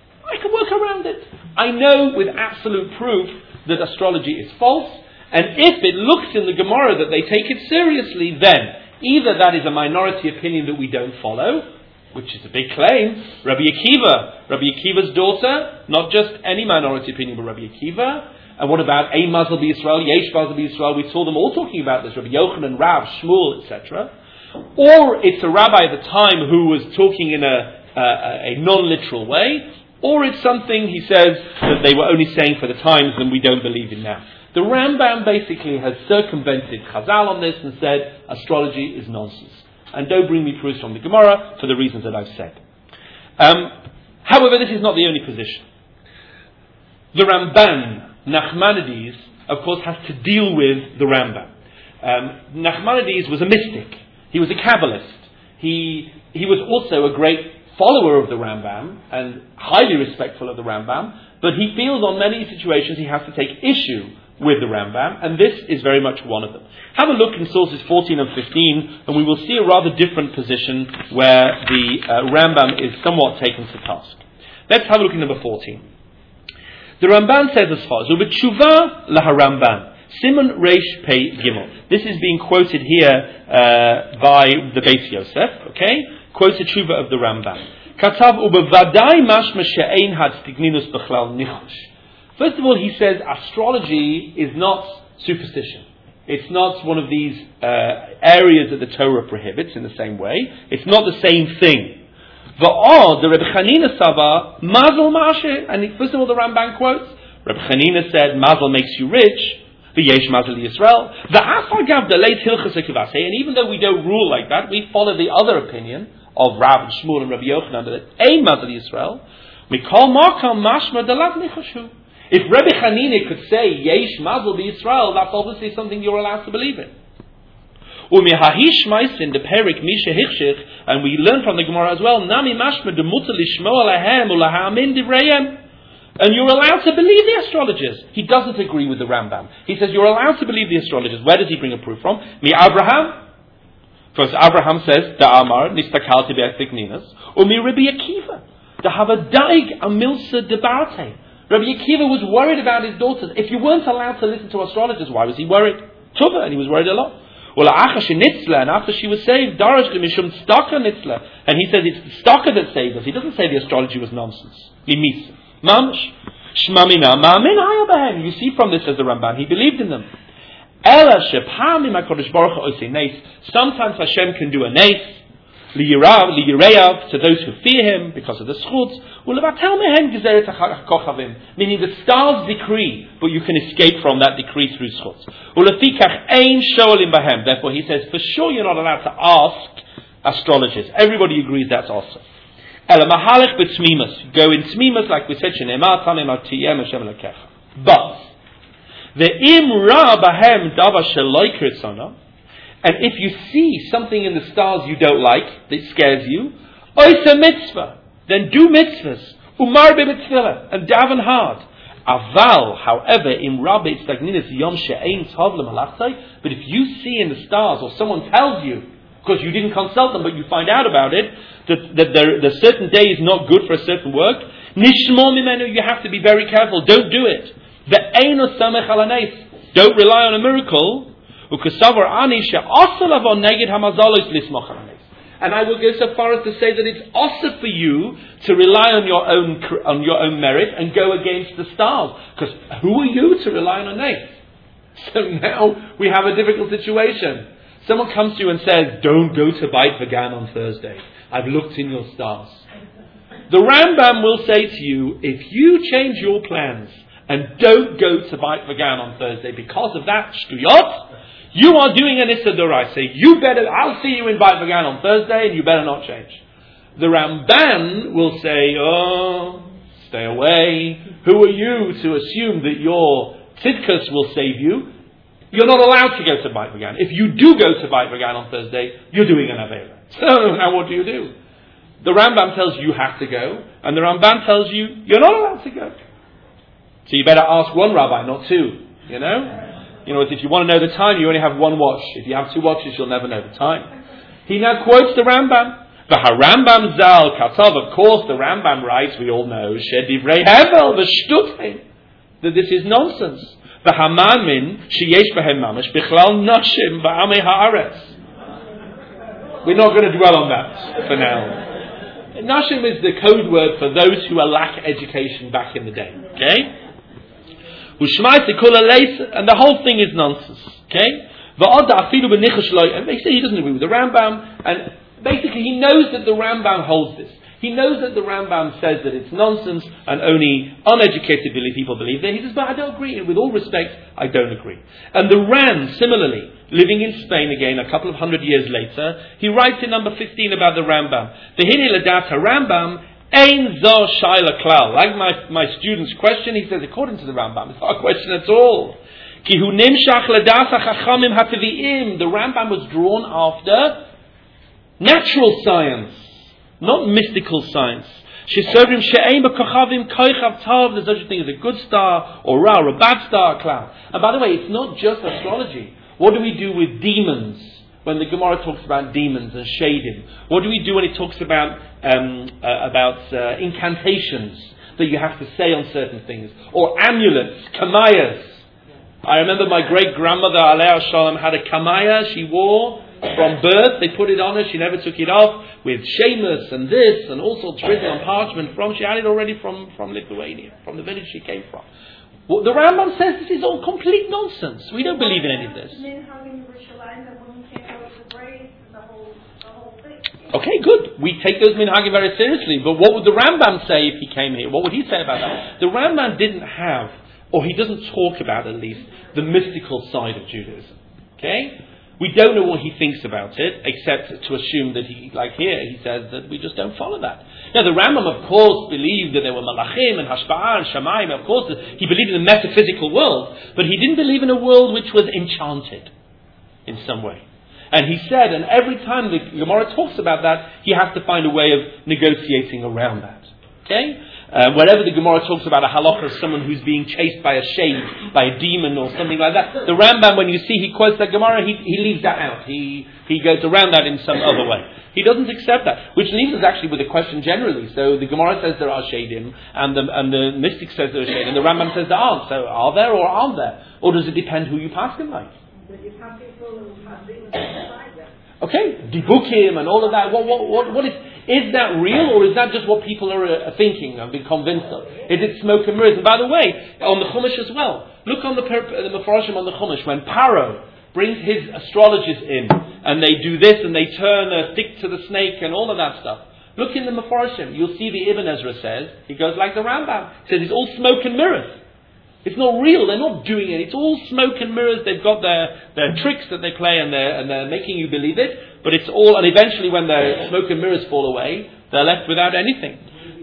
I can work around it. I know with absolute proof that astrology is false, and if it looks in the Gemara that they take it seriously, then either that is a minority opinion that we don't follow, which is a big claim. Rabbi Akiva, Rabbi Akiva's daughter, not just any minority opinion, but Rabbi Akiva. And what about Ein Mazel B'Yisrael, Yesh Mazel B'Yisrael? We saw them all talking about this, Rabbi Yochanan, Rav, Shmuel, et cetera. Or it's a rabbi at the time who was talking in a, a, a non-literal way, or it's something, he says, that they were only saying for the times and we don't believe in now. The Rambam basically has circumvented Chazal on this and said astrology is nonsense. And don't bring me proofs from the Gemara for the reasons that I've said. Um, however, this is not the only position. The Ramban, Nachmanides, of course, has to deal with the Rambam. Um, Nachmanides was a mystic. He was a Kabbalist. He, he was also a great follower of the Rambam and highly respectful of the Rambam, but he feels on many situations he has to take issue with the Rambam, and this is very much one of them. Have a look in sources fourteen and fifteen, and we will see a rather different position where the uh, Rambam is somewhat taken to task. Let's have a look in number fourteen. The Ramban says as follows: "Ubetshuva laharamban Simon Reish Pei Gimel." This is being quoted here uh, by the Beis Yosef. Okay, quotes a tshuva of the Ramban. Katav ubevadai mashma she'ein had stigninus bechlal nichush. First of all, he says astrology is not superstition. It's not one of these uh, areas that the Torah prohibits in the same way. It's not the same thing. Va'od, the Rebbe Chanina Saba, Mazel Mashe, and first of all the Ramban quotes, Rebbe Chanina said, Mazel makes you rich, V'yesh Mazel Yisrael, V'afar gav deleit hilchas hakivase, and even though we don't rule like that, we follow the other opinion of Rav and Shmuel and Rabbi Yochanan, that ein Mazel Yisrael, Mikol Makam Mashma Delav Nichashu. If Rebbe Chanina could say, Yesh Mazel Yisrael, that's obviously something you're allowed to believe in. Umihahish in the Perik Misha Hichshich, and we learn from the Gemara as well, Nami Mashma de Mutal Ishmo Alahem Ulahamin Divrayim. And you're allowed to believe the astrologers. He doesn't agree with the Rambam. He says you're allowed to believe the astrologers. Where does he bring a proof from? Mi Abraham. First, Abraham says, Da Amar, Nistakalti Be'athikninas, Umi Rabbi Akiva, Da Havadaig Amilsa Debate. Rabbi Akiva was worried about his daughters. If you weren't allowed to listen to astrologers, why was he worried? Tuva, and he was worried a lot. Well, and after she was saved, Darash Mishum Staka Nitzla, and he says it's the Staka that saved us. He doesn't say the astrology was nonsense. Limis. Mamsh. Shmamina. Ma'amin Hayabahem. You see from this, says the Ramban, he believed in them. Ela Shephamim HaKadosh Baruch Hu Osei Nes. Sometimes Hashem can do a nes. Liyirav, liyireyav, to those who fear him, because of the schutz. Meaning the stars decree, but you can escape from that decree through schutz. Therefore he says, for sure you're not allowed to ask astrologers. Everybody agrees that's also. Go in tmimas, like we said, but the imra bahem dava sheloikritzana. And if you see something in the stars you don't like, that scares you, oisa mitzvah, then do mitzvahs, umar be-mitzvah, and daven hard. Aval, however, im rabbe stagninis yom she'ein tov l'malachtai, but if you see in the stars, or someone tells you, because you didn't consult them, but you find out about it, that, that there, the certain day is not good for a certain work, nishmo mimenu, you have to be very careful, don't do it. Ve'eino samech al hanes, don't rely on a miracle. And I will go so far as to say that it's also for you to rely on your own on your own merit and go against the stars. Because who are you to rely on a name? So now we have a difficult situation. Someone comes to you and says, don't go to Beit Vagan on Thursday. I've looked in your stars. The Rambam will say to you, if you change your plans and don't go to Beit Vagan on Thursday because of that shtuyot, you are doing an Issa D'Oraisa. Say, you better, I'll see you in Beit Vagan on Thursday and you better not change. The Ramban will say, oh, stay away. Who are you to assume that your tzidkus will save you? You're not allowed to go to Beit Vagan. If you do go to Beit Vagan on Thursday, you're doing an Avera. So now what do you do? The Rambam tells you you have to go, and the Ramban tells you you're not allowed to go. So you better ask one rabbi, not two. You know? You know, if you want to know the time, you only have one watch. If you have two watches, you'll never know the time. He now quotes the Rambam. The Harambam Zal Katav, of course, the Rambam writes, we all know, Shedivrei Hevel, the Shtutim, that this is nonsense. The Hamanmin, Sheyesh Behem Mamash, Bichlal Nashim, Ba'amei Haaretz. We're not going to dwell on that for now. Nashim is the code word for those who lack education back in the day. Okay? And the whole thing is nonsense. Okay? And they say he doesn't agree with the Rambam, and basically he knows that the Rambam holds this. He knows that the Rambam says that it's nonsense and only uneducated people believe that. He says, but I don't agree. And with all respect, I don't agree. And the Ran, similarly, living in Spain again a couple of hundred years later, he writes in number fifteen about the Rambam. V'hine ledat Rambam ein zo shaila klal. Like my, my student's question, he says, according to the Rambam, it's not a question at all. Ki hu nimshach ledat hachachamim hataviim. The Rambam was drawn after Natural science, not mystical science. There's such a thing as a good star, or ra, or a bad star, a cloud. And by the way, it's not just astrology. What do we do with demons? When the Gemara talks about demons and shadim, what do we do when it talks about um, uh, about uh, incantations that you have to say on certain things, or amulets, kamayas? I remember my great grandmother Alea Shalom had a kamaya she wore from birth. They put it on her; she never took it off, with shamus and this and all sorts written on parchment. From she had it already from from Lithuania, from the village she came from. Well, the Rambam says this is all complete nonsense. We don't believe in any of this. Okay, good. We take those minhagim very seriously. But what would the Rambam say if he came here? What would he say about that? The Rambam didn't have, or he doesn't talk about at least, the mystical side of Judaism. Okay? We don't know what he thinks about it, except to assume that he, like here, he says that we just don't follow that. Now, the Rambam, of course, believed that there were malachim and hashpa'ah and shamayim. Of course, he believed in the metaphysical world, but he didn't believe in a world which was enchanted in some way. And he said, and every time the Gemara talks about that, he has to find a way of negotiating around that. Okay? Uh, wherever the Gemara talks about a halakha of someone who's being chased by a shade, by a demon or something like that, the Rambam, when you see he quotes that Gemara, he, he leaves that out. He he goes around that in some other way. He doesn't accept that, which leaves us actually with a question generally. So the Gemara says there are shadim, and the and the mystic says there are shadim, and the Rambam says there aren't. So are there or aren't there? Or does it depend who you pass him like? Okay, dibukim and all of that. What, what, what, what is, is that real, or is that just what people are uh, thinking and being convinced of? Is it smoke and mirrors? And by the way, on the Chumash as well, look on the, the Mefarshim on the Chumash, when Paro brings his astrologers in, and they do this, and they turn a stick to the snake, and all of that stuff. Look in the Mefarshim, you'll see the Ibn Ezra says, he goes like the Rambam, he says it's all smoke and mirrors. It's not real. They're not doing it. It's all smoke and mirrors. They've got their, their tricks that they play, and they're, and they're making you believe it. But it's all, and eventually when the smoke and mirrors fall away, they're left without anything.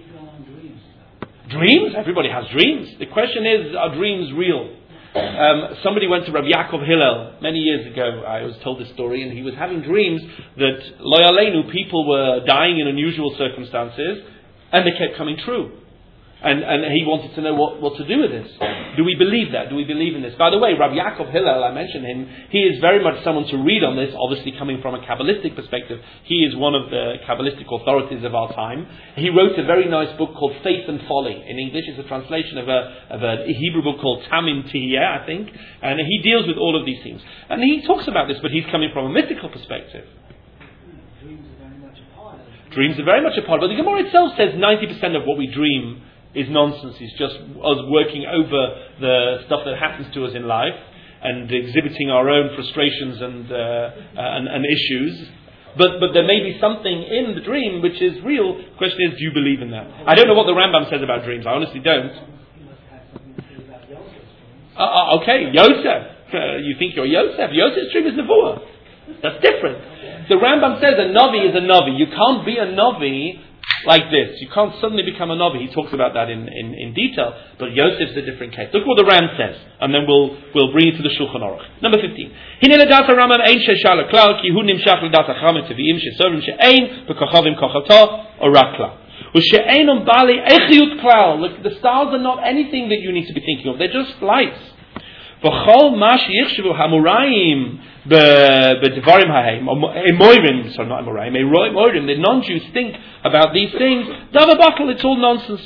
Dreams? Everybody has dreams. The question is, are dreams real? Um, somebody went to Rabbi Yaakov Hillel many years ago. I was told this story, and he was having dreams that lo yaleinu, people were dying in unusual circumstances, and they kept coming true. And, and he wanted to know what, what to do with this. Do we believe that? Do we believe in this? By the way, Rabbi Yaakov Hillel, I mentioned him, he is very much someone to read on this, obviously coming from a Kabbalistic perspective. He is one of the Kabbalistic authorities of our time. He wrote a very nice book called Faith and Folly. In English, it's a translation of a, of a Hebrew book called Tamim Tihiyah, I think. And he deals with all of these things. And he talks about this, but he's coming from a mystical perspective. Dreams are very much a part of it. Dreams are very much a part of it. But the Gemara itself says ninety percent of what we dream is nonsense. It's just us working over the stuff that happens to us in life and exhibiting our own frustrations and uh, and, and issues. But but there may be something in the dream which is real. The question is, do you believe in that? I don't know what the Rambam says about dreams. I honestly don't. Uh, uh, okay, Yosef. Uh, you think you're Yosef. Yosef's dream is Nevuah. That's different. The Rambam says a Navi is a Navi. You can't be a Navi like this. You can't suddenly become a Navi. He talks about that in, in, in detail. But Yosef's a different case. Look what the Ram says. And then we'll we'll bring it to the Shulchan Aruch. Number fifteen. Hine ledat Rambam ein sheshal klal ki hu nimshach ledat achamim teviim shesovim she'ein bekochavim kochavta orakla. U'she'ein bali echiyut klal. Look, the stars are not anything that you need to be thinking of. They're just lights. V'chol ma sheyichshavu hamurayim b'devarim hahem, emorim, sorry, not emorim, emorim, the non-Jews think about these things. Dava batal, it's all nonsense.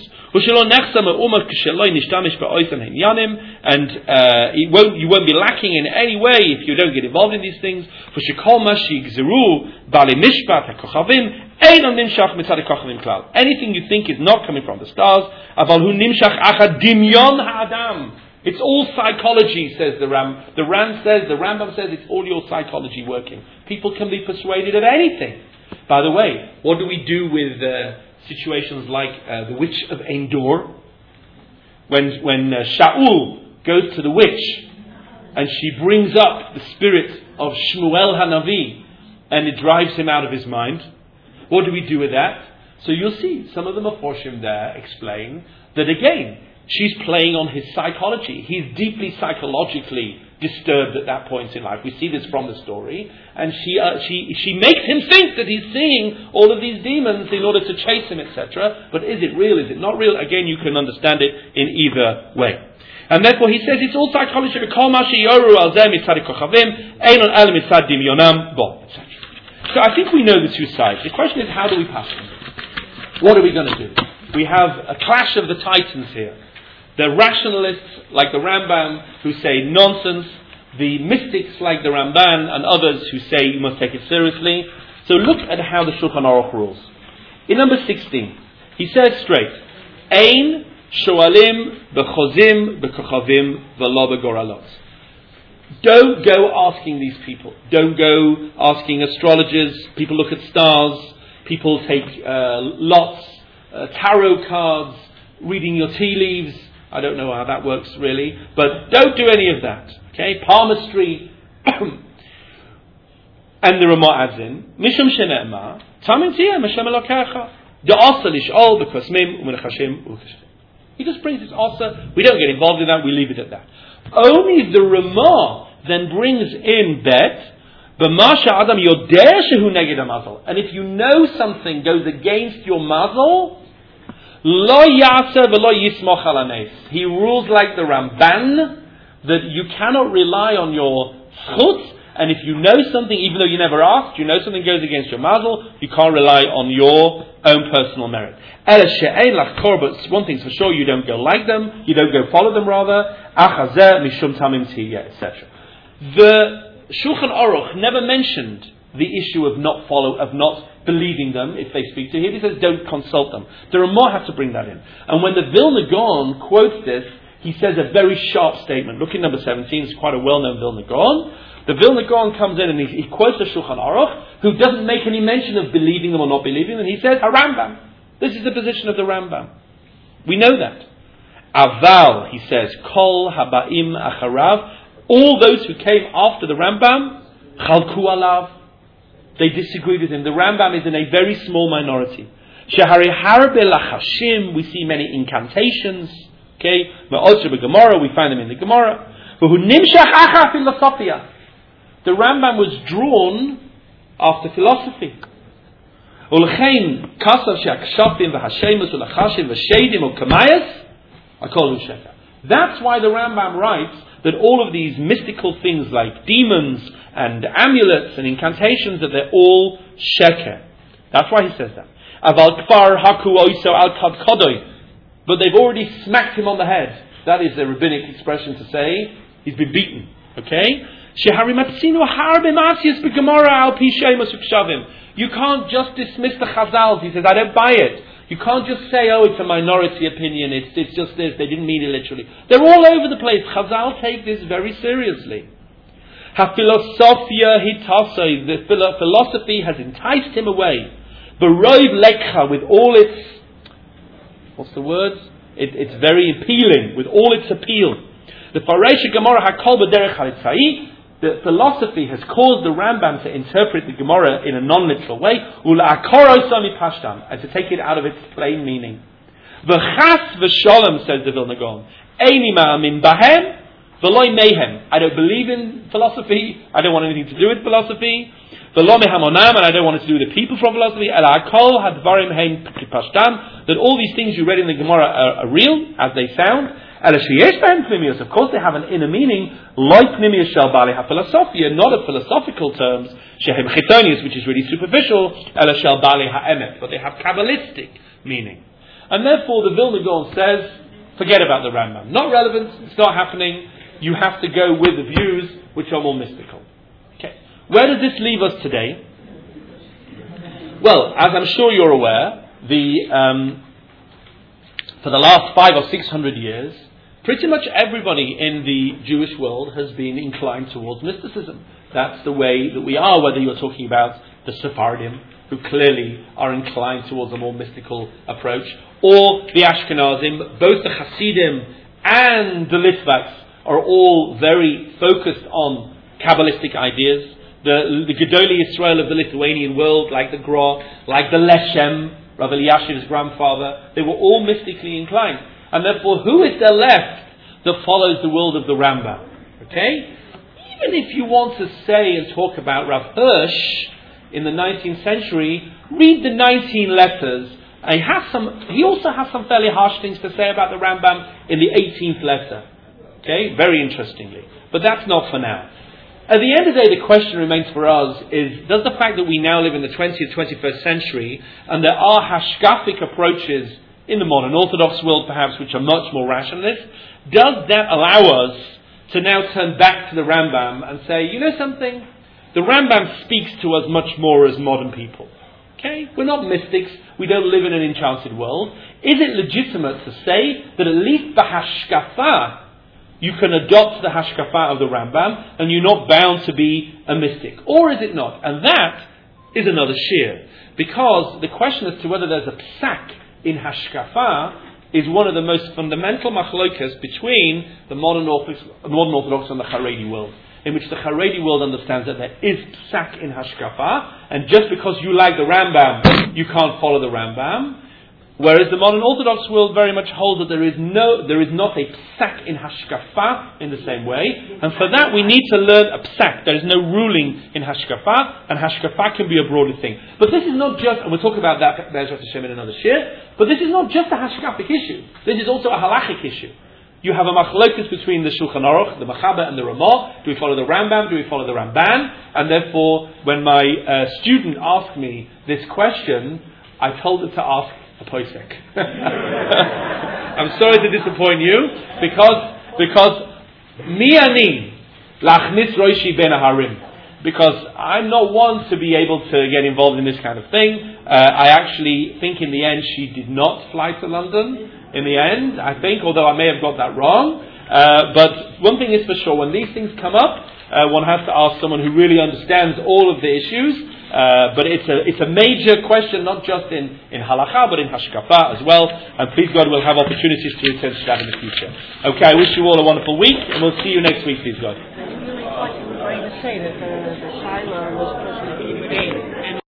And uh, it won't, you won't be lacking in any way if you don't get involved in these things. Anything you think is not coming from the stars. It's all psychology, says the Ram. The Ram says, the Rambam says, it's all your psychology working. People can be persuaded of anything. By the way, what do we do with uh, situations like uh, the witch of Endor? When when uh, Shaul goes to the witch and she brings up the spirit of Shmuel Hanavi and it drives him out of his mind. What do we do with that? So you'll see, some of the Mefarshim there explain that again, she's playing on his psychology. He's deeply psychologically disturbed at that point in life. We see this from the story. And she uh, she she makes him think that he's seeing all of these demons in order to chase him, et cetera. But is it real? Is it not real? Again, you can understand it in either way. And therefore he says it's all psychology. So I think we know the two sides. The question is, how do we pass them? What are we going to do? We have a clash of the titans here. The rationalists like the Rambam who say nonsense, the mystics like the Ramban and others who say you must take it seriously. So look at how the Shulchan Aruch rules. In number sixteen, he says straight, Ein shoalim b'chozim b'kochavim v'lo b'goralot. Don't go asking these people. Don't go asking astrologers. People look at stars. People take uh, lots, uh, tarot cards, reading your tea leaves. I don't know how that works really, but don't do any of that. Okay, palmistry. And the Ramah adds in, Mishum shene'emar, Tamim tiyeh Hashem Elokecha, Da'asa lish'ol b'kosmim u'menachashim u'kashim. He just brings his answer. We don't get involved in that. We leave it at that. Only the Ramah then brings in bet, B'masha adam yodeh shehu neged hamazal. And if you know something goes against your mazal, Lo yaseh v'lo yismoch al hanes. He rules like the Ramban that you cannot rely on your chutz, and if you know something, even though you never asked, you know something goes against your mazel, you can't rely on your own personal merit. Ela she'ein lach kor, but one thing's for sure, you don't go like them, you don't go follow them rather. Achazeh mishum tamim tiyeh, et cetera. The Shulchan Aruch never mentioned the issue of not follow, of not believing them if they speak to him. He says don't consult them. The Ramah has to bring that in. And when the Vilna Gaon quotes this, he says a very sharp statement. Look in number seventeen, it's quite a well-known Vilna Gaon. The Vilna Gaon comes in and he, he quotes the Shulchan Aruch, who doesn't make any mention of believing them or not believing them. He says, HaRambam. This is the position of the Rambam. We know that. Aval, he says, Kol Habaim Acharav. All those who came after the Rambam, Chalku Alav. They disagreed with him. The Rambam is in a very small minority. Shehari Harbe Lachashim, we see many incantations. Okay, Ma'otra Gemara, we find them in the Gemara. But who Nimshach Acha Philosophia. The Rambam was drawn after philosophy. Ulchein Kasav She'akshafim v'Hashemus u'Lachashim v'Sheidim u'Kamayas. I call him Sheker. That's why the Rambam writes that all of these mystical things like demons and amulets and incantations, that they're all sheker. That's why he says that. Aval kfar haku oiso al kad kodoi. But they've already smacked him on the head. That is the rabbinic expression to say he's been beaten. Okay? Shehari matzinu harbe masias b'gemara al pi shemus u'kshavim. You can't just dismiss the Chazals. He says, I don't buy it. You can't just say, oh, it's a minority opinion, it's, it's just this, they didn't mean it literally. They're all over the place. Chazal take this very seriously. Ha-philosophia hitasoi, the philosophy has enticed him away. B'roiv lekha, with all its, what's the word? It, it's very appealing, with all its appeal. The Fareisha Gemara hakol b'derech halitzai, the philosophy has caused the Rambam to interpret the Gemara in a non-literal way, and to take it out of its plain meaning. V'chas v'sholem, says the Vilna Gaon, eini ma'amin bahem v'loi mehem. I don't believe in philosophy. I don't want anything to do with philosophy. V'lo mehamonam, and I don't want it to do with the people from philosophy. Ela kol hadvarim hein pashtam. That all these things you read in the Gemara are, are real as they sound. Of course they have an inner meaning, like pnimius shel bali ha-philosophia, not of philosophical terms, shehem chitonius, which is really superficial, ela shel bali ha-emet, but they have Kabbalistic meaning. And therefore the Vilna Gaon says, forget about the Rambam. Not relevant, it's not happening, you have to go with the views which are more mystical. Okay. Where does this leave us today? Well, as I'm sure you're aware, the um, for the last five or six hundred years, pretty much everybody in the Jewish world has been inclined towards mysticism. That's the way that we are, whether you're talking about the Sephardim, who clearly are inclined towards a more mystical approach, or the Ashkenazim. Both the Hasidim and the Litvaks are all very focused on Kabbalistic ideas. The, the Gedolei Yisrael of the Lithuanian world, like the Gra, like the Leshem, Rav Elyashiv's grandfather, they were all mystically inclined. And therefore, who is there left that follows the world of the Rambam? Okay? Even if you want to say and talk about Rav Hirsch in the nineteenth century, read the nineteen letters. And he, has some, he also has some fairly harsh things to say about the Rambam in the eighteenth letter. Okay? Very interestingly. But that's not for now. At the end of the day, the question remains for us is, does the fact that we now live in the twentieth, twenty-first century, and there are hashkafic approaches in the modern Orthodox world perhaps, which are much more rationalist, does that allow us to now turn back to the Rambam and say, you know something? The Rambam speaks to us much more as modern people. Okay? We're not mystics. We don't live in an enchanted world. Is it legitimate to say that at least the hashkafa, you can adopt the hashkafa of the Rambam and you're not bound to be a mystic? Or is it not? And that is another shir. Because the question as to whether there's a psak in hashkafa is one of the most fundamental machlokas between the modern Orthodox, modern Orthodox and the Haredi world, in which the Haredi world understands that there is psak in hashkafa, and just because you like the Rambam, you can't follow the Rambam. Whereas the modern Orthodox world very much holds that there is no, there is not a psak in hashkafa in the same way, and for that we need to learn a psak. There is no ruling in hashkafa, and hashkafa can be a broader thing. But this is not just, and we'll talk about that Be'ezrat Hashem in another shir, but this is not just a hashkafic issue. This is also a halachic issue. You have a machlokus between the Shulchan Aruch, the Machaber, and the Ramah. Do we follow the Rambam? Do we follow the Ramban? And therefore, when my uh, student asked me this question, I told her to ask a posek. I'm sorry to disappoint you, because because mi ani lachnis roishi ben harim. Because I'm not one to be able to get involved in this kind of thing. Uh, I actually think in the end she did not fly to London. In the end, I think, although I may have got that wrong. Uh, but one thing is for sure, when these things come up, uh, one has to ask someone who really understands all of the issues. Uh, but it's a it's a major question, not just in, in halakha, but in hashkafa as well. And please God, we'll have opportunities to return to that in the future. Okay, I wish you all a wonderful week, and we'll see you next week, please God. I really thought you were going to say that the, the Shiloh was